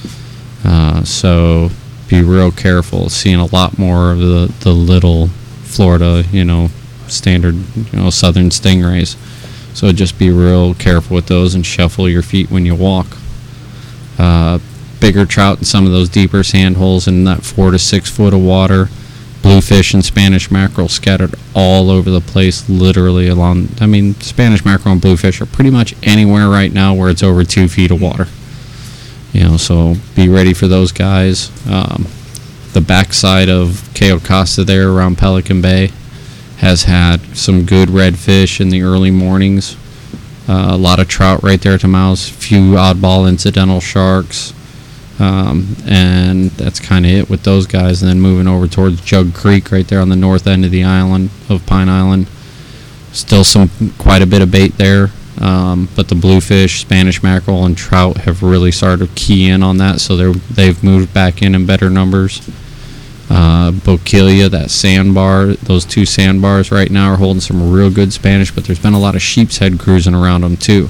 C: So be real careful. Seeing a lot more of the little Florida, standard, southern stingrays. So just be real careful with those and shuffle your feet when you walk. Bigger trout in some of those deeper sand holes in that 4 to 6 foot of water. Bluefish and Spanish mackerel scattered all over the place, literally along. I mean, Spanish mackerel and bluefish are pretty much anywhere right now where it's over 2 feet of water. So be ready for those guys. The backside of Cayo Costa there around Pelican Bay has had some good redfish in the early mornings. A lot of trout right there at the mouths. Few oddball incidental sharks. And that's kind of it with those guys. And then moving over towards Jug Creek right there on the north end of the island of Pine Island. Still quite a bit of bait there. But the bluefish, Spanish mackerel, and trout have really started to key in on that. So they've moved back in better numbers. Boquilla, that sandbar, those 2 sandbars right now are holding some real good Spanish, but there's been a lot of sheep's head cruising around them too.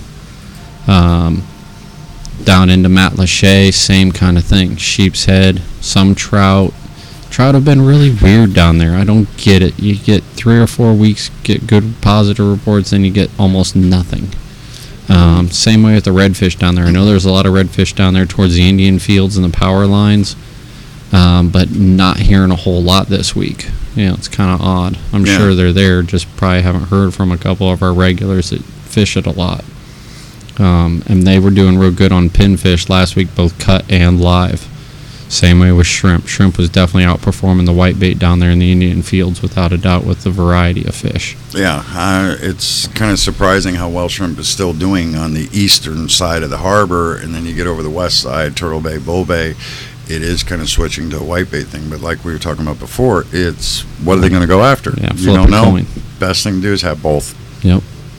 C: Down into Matlacha, same kind of thing. Sheep's head, some trout. Trout have been really weird down there. I don't get it. You get 3 or 4 weeks, get good positive reports, then you get almost nothing. Same way with the redfish down there. I know there's a lot of redfish down there towards the Indian fields and the power lines. But not hearing a whole lot this week. It's kind of odd. I'm sure they're there, just probably haven't heard from a couple of our regulars that fish it a lot. And they were doing real good on pinfish last week, both cut and live. Same way with shrimp. Shrimp was definitely outperforming the whitebait down there in the Indian fields, without a doubt, with the variety of fish.
B: Yeah, it's kind of surprising how well shrimp is still doing on the eastern side of the harbor, and then you get over the west side, Turtle Bay, Bull Bay. It is kind of switching to a whitebait thing, but like we were talking about before, it's what are they going to go after?
C: Yeah,
B: you
C: flip
B: don't
C: a
B: know.
C: coin.
B: Best thing to do is have both.
C: Yep.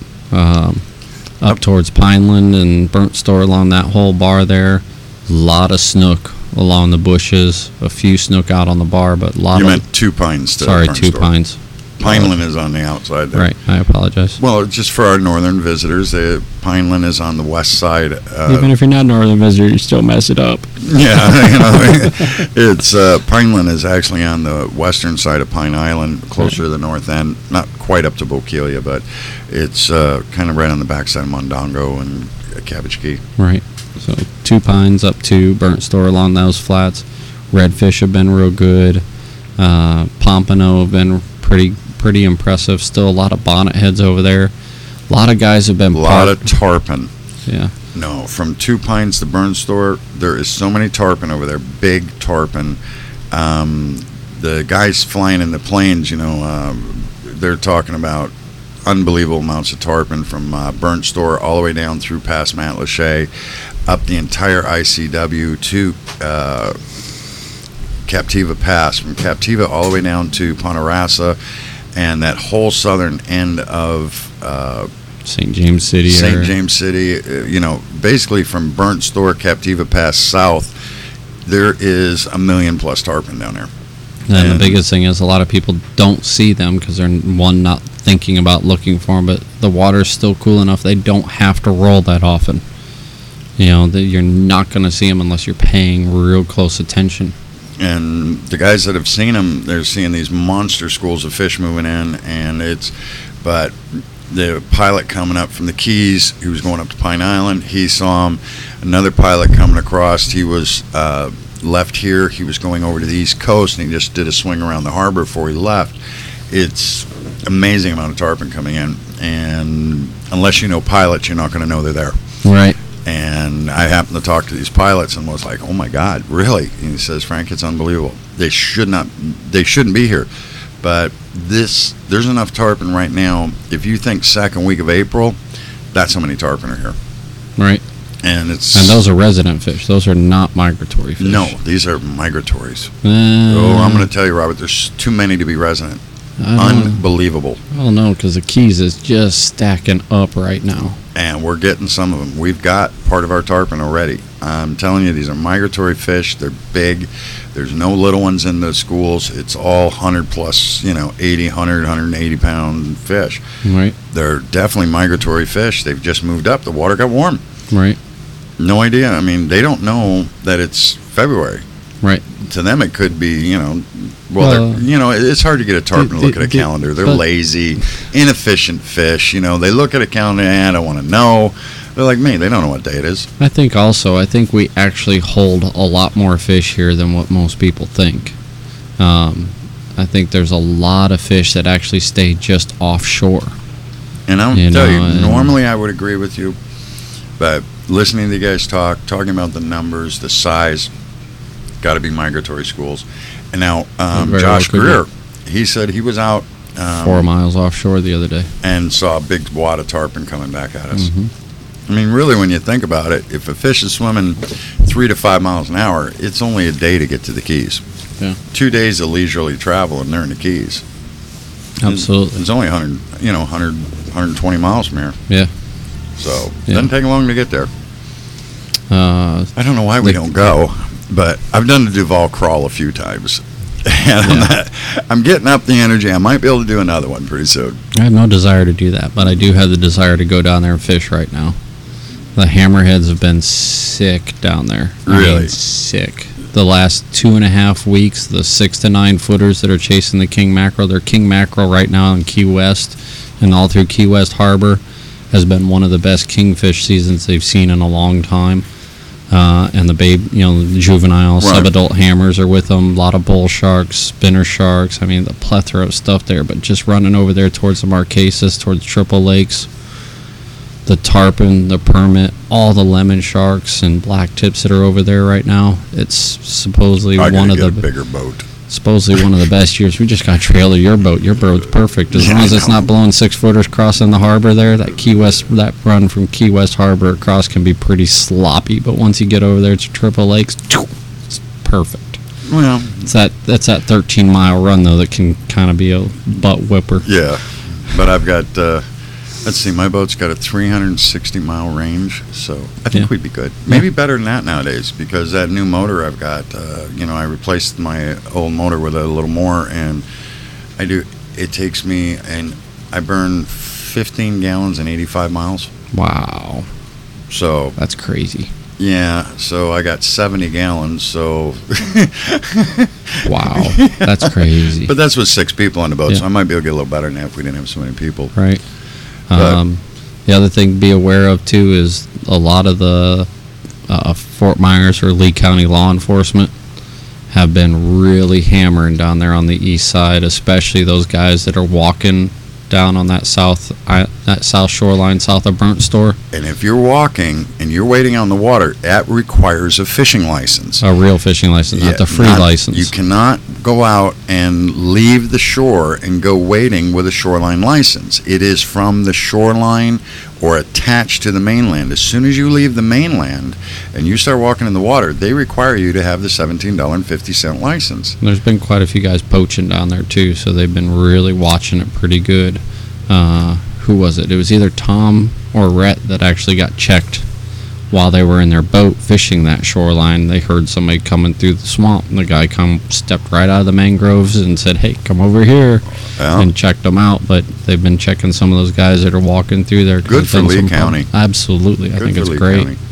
C: Up towards Pineland and Burnt Store along that whole bar there, a lot of snook along the bushes, a few snook out on the bar, but a lot
B: You
C: of...
B: meant 2 Pines.
C: Sorry,
B: Burnt
C: 2
B: Store.
C: Pines.
B: Pineland is on the outside there.
C: Right, I apologize.
B: Well, just for our northern visitors, Pineland is on the west side.
C: Even if you're not a northern visitor, you still mess it up.
B: Yeah, it's Pineland is actually on the western side of Pine Island, closer to the north end, not quite up to Boquilla, but it's kind of right on the backside of Mondongo and Cabbage Key.
C: Right. So 2 Pines up to Burnt Store along those flats. Redfish have been real good. Pompano have been pretty impressive. Still a lot of bonnet heads over there. A lot of guys have been
B: A lot of tarpon.
C: Yeah.
B: No, from 2 Pines to Burnt Store, there is so many tarpon over there, big tarpon. The guys flying in the planes, they're talking about unbelievable amounts of tarpon from Burnt Store all the way down through past Matlacha, up the entire ICW to Captiva Pass, from Captiva all the way down to Ponta Rasa, and that whole southern end of
C: St. James City.
B: St. James City, basically from Burnt Store, Captiva Pass south, there is 1 million plus tarpon down there.
C: And the biggest thing is a lot of people don't see them because they're, one, not thinking about looking for them, but the water's still cool enough they don't have to roll that often. You're not going to see them unless you're paying real close attention.
B: And the guys that have seen them, they're seeing these monster schools of fish moving in, but the pilot coming up from the Keys, he was going up to Pine Island, he saw him. Another pilot coming across, he was left here, he was going over to the East Coast, and he just did a swing around the harbor before he left. It's amazing amount of tarpon coming in, and unless you know pilots, you're not going to know they're there.
C: Right.
B: And I happened to talk to these pilots and was like, "Oh my God, really?" And he says, "Frank, it's unbelievable. They shouldn't be here, but there's enough tarpon right now. If you think second week of April, that's how many tarpon are here."
C: Right.
B: And
C: those are resident fish. Those are not migratory fish.
B: No, these are migratories. I'm going to tell you, Robert, there's too many to be resident. Unbelievable.
C: I don't know, because the Keys is just stacking up right now.
B: And we're getting some of them. We've got part of our tarpon already. I'm telling you, these are migratory fish. They're big. There's no little ones in the schools. It's all 100 plus, 80, 100, 180 pound fish.
C: Right.
B: They're definitely migratory fish. They've just moved up. The water got warm.
C: Right.
B: No idea. I mean, they don't know that it's February.
C: Right.
B: To them, it could be, it's hard to get a tarpon to look at a calendar. They're lazy, inefficient fish. They look at a calendar, I don't want to know. They're like me. They don't know what day it is.
C: I think we actually hold a lot more fish here than what most people think. I think there's a lot of fish that actually stay just offshore.
B: And I'll tell you, normally I would agree with you, but listening to you guys talking about the numbers, the size, got to be migratory schools. And now Josh Greer, he said he was out
C: 4 miles offshore the other day
B: and saw a big wad of tarpon coming back at us.
C: Mm-hmm.
B: I mean, really, when you think about it, if a fish is swimming 3 to 5 miles an hour, it's only a day to get to the Keys.
C: Yeah.
B: 2 days of leisurely travel, and they're in the Keys.
C: Absolutely.
B: It's only 120 miles from here.
C: Yeah.
B: So it doesn't take long to get there.
C: I
B: don't know why we don't go, but I've done the Duval crawl a few times. And I'm getting up the energy. I might be able to do another one pretty soon.
C: I have no desire to do that, but I do have the desire to go down there and fish right now. The hammerheads have been sick down there.
B: Really?
C: Sick. The last 2.5 weeks, the 6 to 9 footers that are chasing the king mackerel, they're king mackerel right now in Key West and all through Key West Harbor, has been one of the best kingfish seasons they've seen in a long time. And the juvenile subadult hammers are with them. A lot of bull sharks, spinner sharks. I mean, the plethora of stuff there. But just running over there towards the Marquesas, towards Triple Lakes, the tarpon, the permit, all the lemon sharks and black tips that are over there right now. It's supposedly one of the
B: bigger boat.
C: Supposedly one of the best years. We just got trailer your boat. Your boat's perfect as long as it's not blowing 6 footers crossing the harbor there. That run from Key West Harbor across can be pretty sloppy, but once you get over there to Triple Lakes, it's perfect.
B: Well,
C: that's that 13-mile run though that can kind of be a butt whipper.
B: Yeah, but I've got let's see, my boat's got a 360-mile range, so I think we'd be good. Maybe better than that nowadays, because that new motor I've got, I replaced my old motor with a little more, and it takes me, and I burn 15 gallons in 85 miles.
C: Wow.
B: So
C: that's crazy.
B: Yeah, so I got 70 gallons, so...
C: Wow, that's crazy.
B: But that's with 6 people on the boat,
C: Yeah.
B: so I might be able to get a little better than that if we didn't have so many people.
C: Right. The other thing to be aware of, too, is a lot of the Fort Myers or Lee County law enforcement have been really hammering down there on the east side, especially those guys that are walking down on that south shoreline south of Burnt Store.
B: And if you're walking and you're waiting on the water, that requires a fishing license.
C: A real fishing license, not the free license.
B: You cannot go out and leave the shore and go waiting with a shoreline license. It is from the shoreline or attached to the mainland. As soon as you leave the mainland and you start walking in the water, they require you to have the $17.50 license.
C: There's been quite a few guys poaching down there too, so they've been really watching it pretty good. Who was it? It was either Tom or Rhett that actually got checked while they were in their boat fishing that shoreline. They heard somebody coming through the swamp, and the guy stepped right out of the mangroves and said, "Hey, come over here," and checked them out. But they've been checking some of those guys that are walking through there.
B: Good for Lee County.
C: Absolutely. I think it's
B: Lee
C: great.
B: County.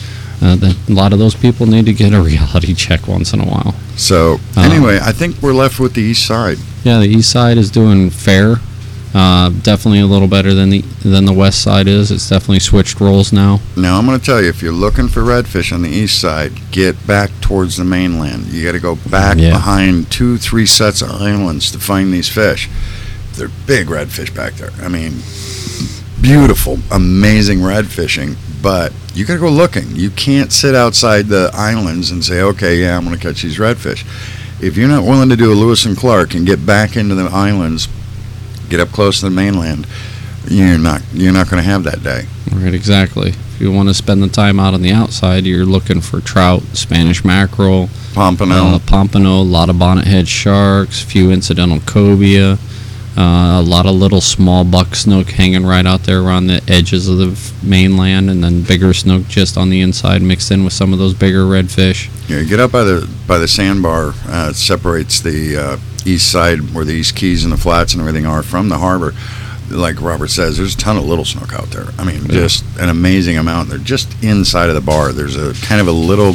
C: A lot of those people need to get a reality check once in a while.
B: So, anyway, I think we're left with the east side.
C: Yeah, the east side is doing fair. Definitely a little better than the west side is. It's definitely switched roles now.
B: Now, I'm going to tell you, if you're looking for redfish on the east side, get back towards the mainland. You got to go back behind 2-3 sets of islands to find these fish. They're big redfish back there. I mean, beautiful, amazing red fishing, but you got to go looking. You can't sit outside the islands and say, okay, yeah, I'm going to catch these redfish. If you're not willing to do a Lewis and Clark and get back into the islands, get up close to the mainland, you're not going to have that day.
C: Right, exactly. If you want to spend the time out on the outside, you're looking for trout, Spanish mackerel,
B: Pompano,
C: a lot of bonnethead sharks, few incidental cobia, a lot of little small buck snook hanging right out there around the edges of the mainland, and then bigger snook just on the inside mixed in with some of those bigger redfish.
B: Yeah, you get up by the sandbar. It separates the east side where the East Keys and the flats and everything are from the harbor. Like Robert says, there's a ton of little snook out there. I mean, just an amazing amount. They're just inside of the bar. There's a kind of a little,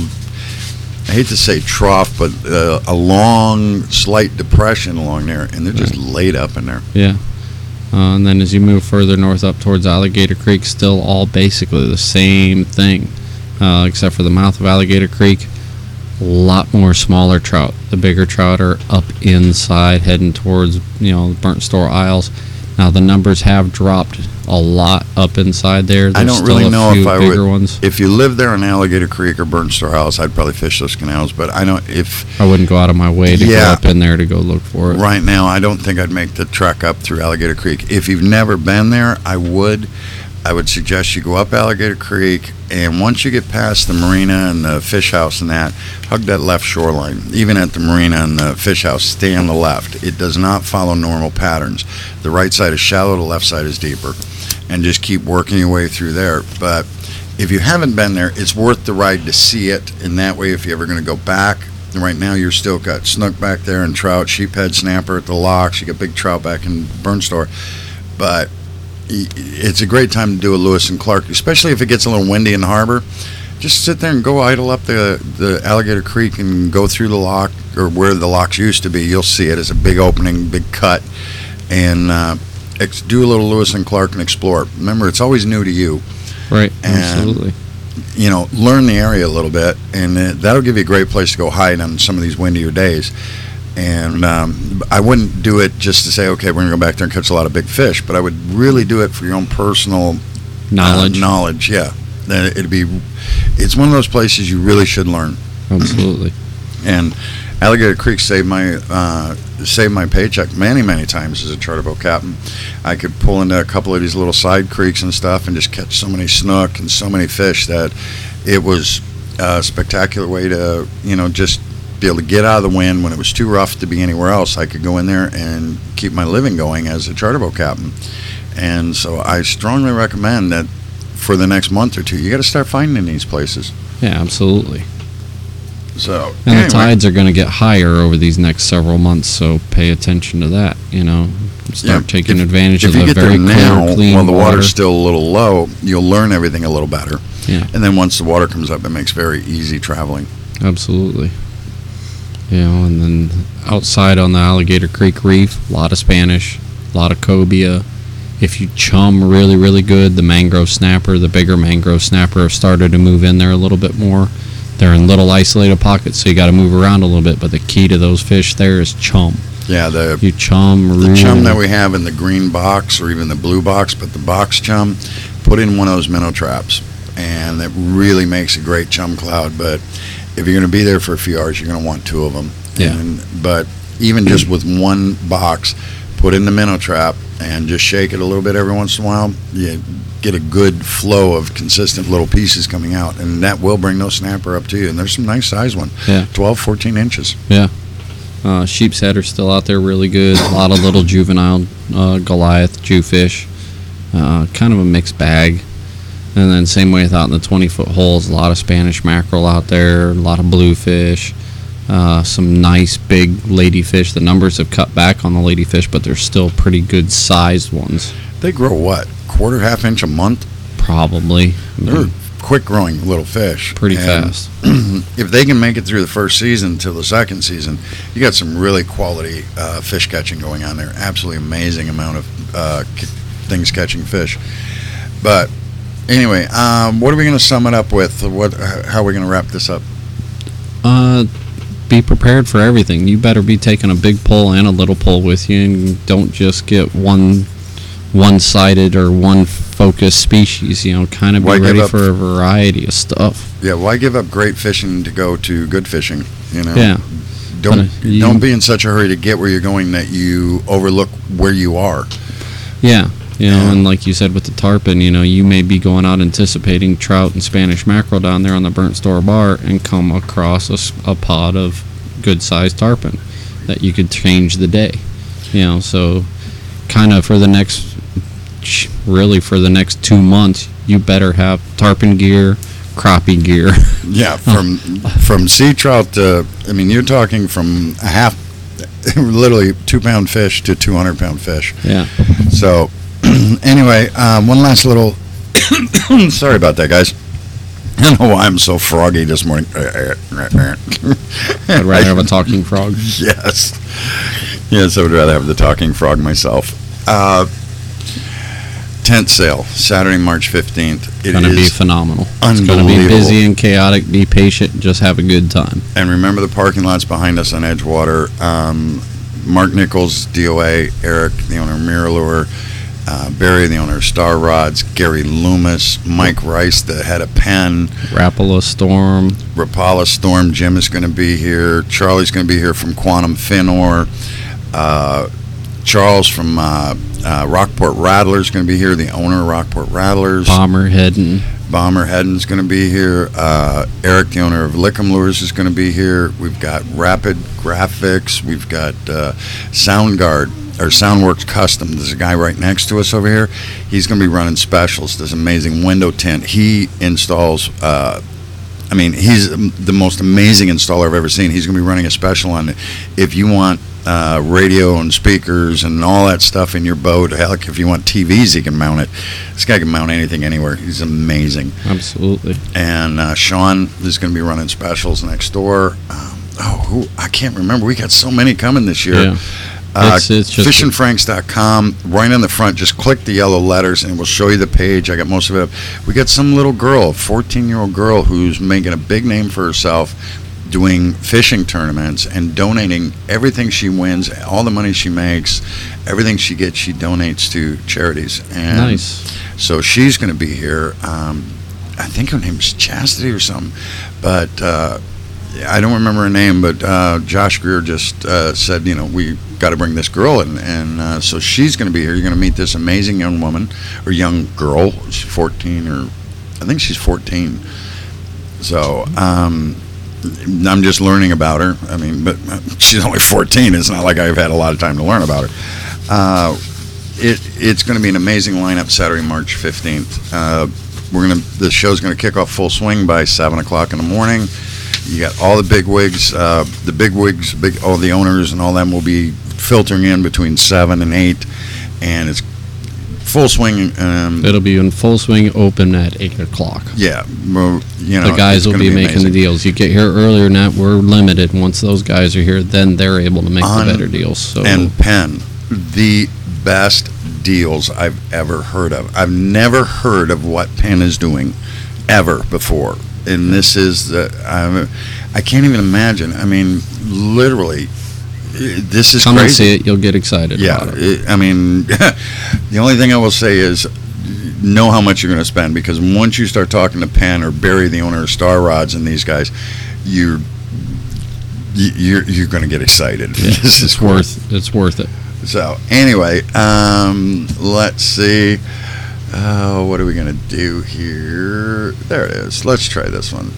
B: I hate to say trough, but a long, slight depression along there, and they're just laid up in there.
C: Yeah. And then as you move further north up towards Alligator Creek, still all basically the same thing, except for the mouth of Alligator Creek. A lot more smaller trout. The bigger trout are up inside, heading towards the Burnt Store Isles. Now the numbers have dropped a lot up inside there.
B: I don't really know if I would.
C: Ones.
B: If you live there in Alligator Creek or Burnt Store Isles, I'd probably fish those canals. But I don't. If
C: I wouldn't go out of my way to go up in there to go look for it.
B: Right now, I don't think I'd make the trek up through Alligator Creek. If you've never been there, I would suggest you go up Alligator Creek, and once you get past the marina and the fish house and that, hug that left shoreline. Even at the marina and the fish house, stay on the left. It does not follow normal patterns. The right side is shallow, the left side is deeper, and just keep working your way through there. But if you haven't been there, it's worth the ride to see it, and that way if you're ever going to go back, right now you're still got snook back there and trout, sheephead, snapper at the locks. You got big trout back in Burnt Store, but it's a great time to do a Lewis and Clark, especially if it gets a little windy in the harbor. Just sit there and go idle up the Alligator Creek and go through the lock, or where the locks used to be. You'll see it as a big opening, big cut, and do a little Lewis and Clark and explore. Remember, it's always new to you.
C: Right,
B: and,
C: absolutely.
B: Learn the area a little bit, and that'll give you a great place to go hide on some of these windier days. And I wouldn't do it just to say, okay, we're going to go back there and catch a lot of big fish, but I would really do it for your own personal knowledge. Yeah, it's one of those places you really should learn.
C: Absolutely.
B: And Alligator Creek saved my paycheck many times as a charter boat captain. I could pull into a couple of these little side creeks and stuff and just catch so many snook and so many fish that it was a spectacular way to just be able to get out of the wind when it was too rough to be anywhere else. I could go in there and keep my living going as a charter boat captain. And so I strongly recommend that for the next month or two, you got to start finding these places.
C: Yeah, absolutely.
B: So,
C: and the tides are going to get higher over these next several months, so pay attention to that. Start taking advantage of the very clear, clean
B: while the
C: water.
B: water's still a little low, you'll learn everything a little better.
C: Yeah.
B: And then once the water comes up, it makes very easy traveling.
C: Absolutely. And then outside on the Alligator Creek Reef, a lot of Spanish, a lot of cobia. If you chum really, really good, the mangrove snapper, the bigger mangrove snapper have started to move in there a little bit more. They're in little isolated pockets, so you got to move around a little bit, but the key to those fish there is chum.
B: Yeah,
C: you chum
B: the chum that we have in the green box or even the blue box, but the box chum, put in one of those minnow traps, and that really makes a great chum cloud. But if you're going to be there for a few hours, you're going to want two of them.
C: Yeah.
B: But even just with one box, put in the minnow trap, and just shake it a little bit every once in a while. You get a good flow of consistent little pieces coming out, and that will bring those snapper up to you. And there's some nice size one,
C: Yeah.
B: 12, 14 inches.
C: Yeah. Sheep's head are still out there, really good. A lot of little juvenile Goliath Jewfish. Kind of a mixed bag. And then same way out in the 20-foot holes, a lot of Spanish mackerel out there, a lot of bluefish, some nice big ladyfish. The numbers have cut back on the ladyfish, but they're still pretty good sized ones.
B: They grow what, quarter, half inch a month?
C: Probably.
B: They're quick growing little fish.
C: Pretty
B: And
C: fast.
B: if they can make it through the first season to the second season, you got some really quality fish catching going on there. Absolutely amazing amount of things catching fish. But anyway, what are we going to sum it up with? How are we going to wrap this up?
C: Be prepared for everything. You better be taking a big pole and a little pole with you, and don't just get one-sided or one focused species. Kind of be
B: Why give
C: ready
B: up-
C: for a variety of stuff.
B: Yeah, why give up great fishing to go to good fishing?
C: Yeah.
B: Don't
C: But, you-
B: don't be in such a hurry to get where you're going that you overlook where you are.
C: Yeah.
B: Yeah.
C: And like you said with the tarpon, you may be going out anticipating trout and Spanish mackerel down there on the Burnt Store Bar and come across a pod of good-sized tarpon that you could change the day. So kind of for the next 2 months, you better have tarpon gear, crappie gear.
B: Yeah, from sea trout to, you're talking from a half, literally 2-pound fish to 200-pound fish.
C: Yeah.
B: So, anyway, one last little, sorry about that, guys. I don't know why I'm so froggy this morning.
C: I'd rather have a talking frog.
B: Yes. Yes, I would rather have the talking frog myself. Tent sale, Saturday, March 15th.
C: It's going to be phenomenal. It's going to be
B: unbelievable.
C: busy and chaotic. Be patient. Just have a good time.
B: And remember the parking lots behind us on Edgewater. Mark Nichols, DOA, Eric, the owner of Miralure, Barry, the owner of Star Rods, Gary Loomis, Mike Rice, the head of Penn,
C: Rapala Storm.
B: Rapala Storm, Jim is going to be here, Charlie's going to be here from Quantum Finor, Charles from Rockport Rattlers is going to be here, the owner of Rockport Rattlers.
C: Bomber Heading.
B: Bomber Headden's going to be here. Eric, the owner of Lickum Lures, is going to be here. We've got Rapid Graphics. We've got Soundguard, or Soundworks Custom. There's a guy right next to us over here. He's going to be running specials. This amazing window tint. He installs, he's the most amazing installer I've ever seen. He's going to be running a special on it. If you want radio and speakers and all that stuff in your boat, heck, if you want TVs, he can mount it. This guy can mount anything anywhere. He's amazing.
C: Absolutely.
B: And Sean is going to be running specials next door. I can't remember. We got so many coming this year.
C: Yeah. It's just
B: fishandfranks.com. Right on the front, just click the yellow letters and it will show you the page. I got most of it up. We got some little girl, 14-year-old girl, who's making a big name for herself doing fishing tournaments and donating everything she wins, all the money she makes, everything she gets, she donates to charities. And
C: Nice.
B: so she's going to be here. I think her name's Chastity or something, but I don't remember her name. But Josh Greer just said, we got to bring this girl in, and so she's going to be here. You're going to meet this amazing young woman or young girl. She's 14, or I think she's 14. So I'm just learning about her. But she's only 14. It's not like I've had a lot of time to learn about her. It's going to be an amazing lineup Saturday, March 15th. The show's going to kick off full swing by 7 o'clock in the morning. You got all the big wigs, all the owners and all them will be filtering in between 7 and 8, and it's full swing.
C: It'll be in full swing, open at 8 o'clock.
B: Yeah,
C: The guys will be making the deals. You get here earlier than that. We're limited. Once those guys are here, then they're able to make the better deals. So
B: And Penn, the best deals I've ever heard of. I've never heard of what Penn is doing ever before. And this is I can't even imagine. Literally, this is
C: come
B: crazy.
C: and see it. You'll get excited about it.
B: The only thing I will say is know how much you're going to spend, because once you start talking to Penn or Barry, the owner of Star Rods, and these guys, you're going to get excited.
C: Yeah,
B: This is cool.
C: It's worth it.
B: So anyway, let's see. What are we going to do here? There it is. Let's try this one.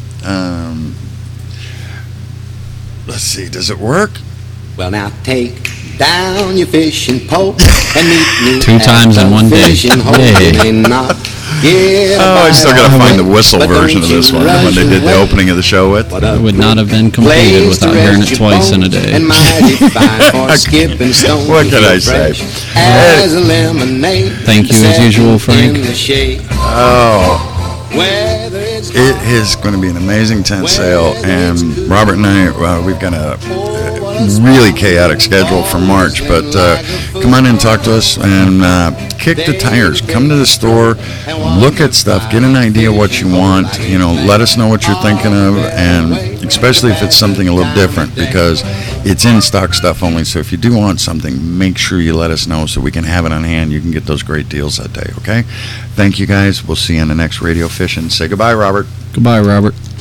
B: Let's see. Does it work?
A: Well, now take down your fishing pole and meet me
C: 2
A: at
C: times in
A: the
C: one day.
A: fishing hole.
C: Yay.
A: You may not get a
B: I still
A: bite
B: got to
A: all
B: find the
A: day,
B: whistle
A: but
B: version
A: don't
B: of this
A: you
B: one, the one
A: rush
B: they did the
A: away.
B: opening of the show with.
A: What a
C: It would not have been
A: place
C: completed
A: to
C: without hearing
A: rest
C: it
A: your
C: twice in a
A: bones
C: day.
A: and mighty fine for skipping stones.
B: What can I say?
A: Fresh as a lemonade.
C: Thank you as usual, Frank.
A: In the shade.
B: Oh,
A: Whether it's
B: it is going to be an amazing tent sale, and Robert and I, we've got a really chaotic schedule for March, but come on in and talk to us and kick the tires. Come to the store, look at stuff, get an idea what you want, let us know what you're thinking of, and especially if it's something a little different, because it's in stock stuff only. So if you do want something, make sure you let us know so we can have it on hand. You can get those great deals that day, okay? Thank you guys. We'll see you on the next Radio Fishing. Say goodbye, Robert.
C: Goodbye, Robert.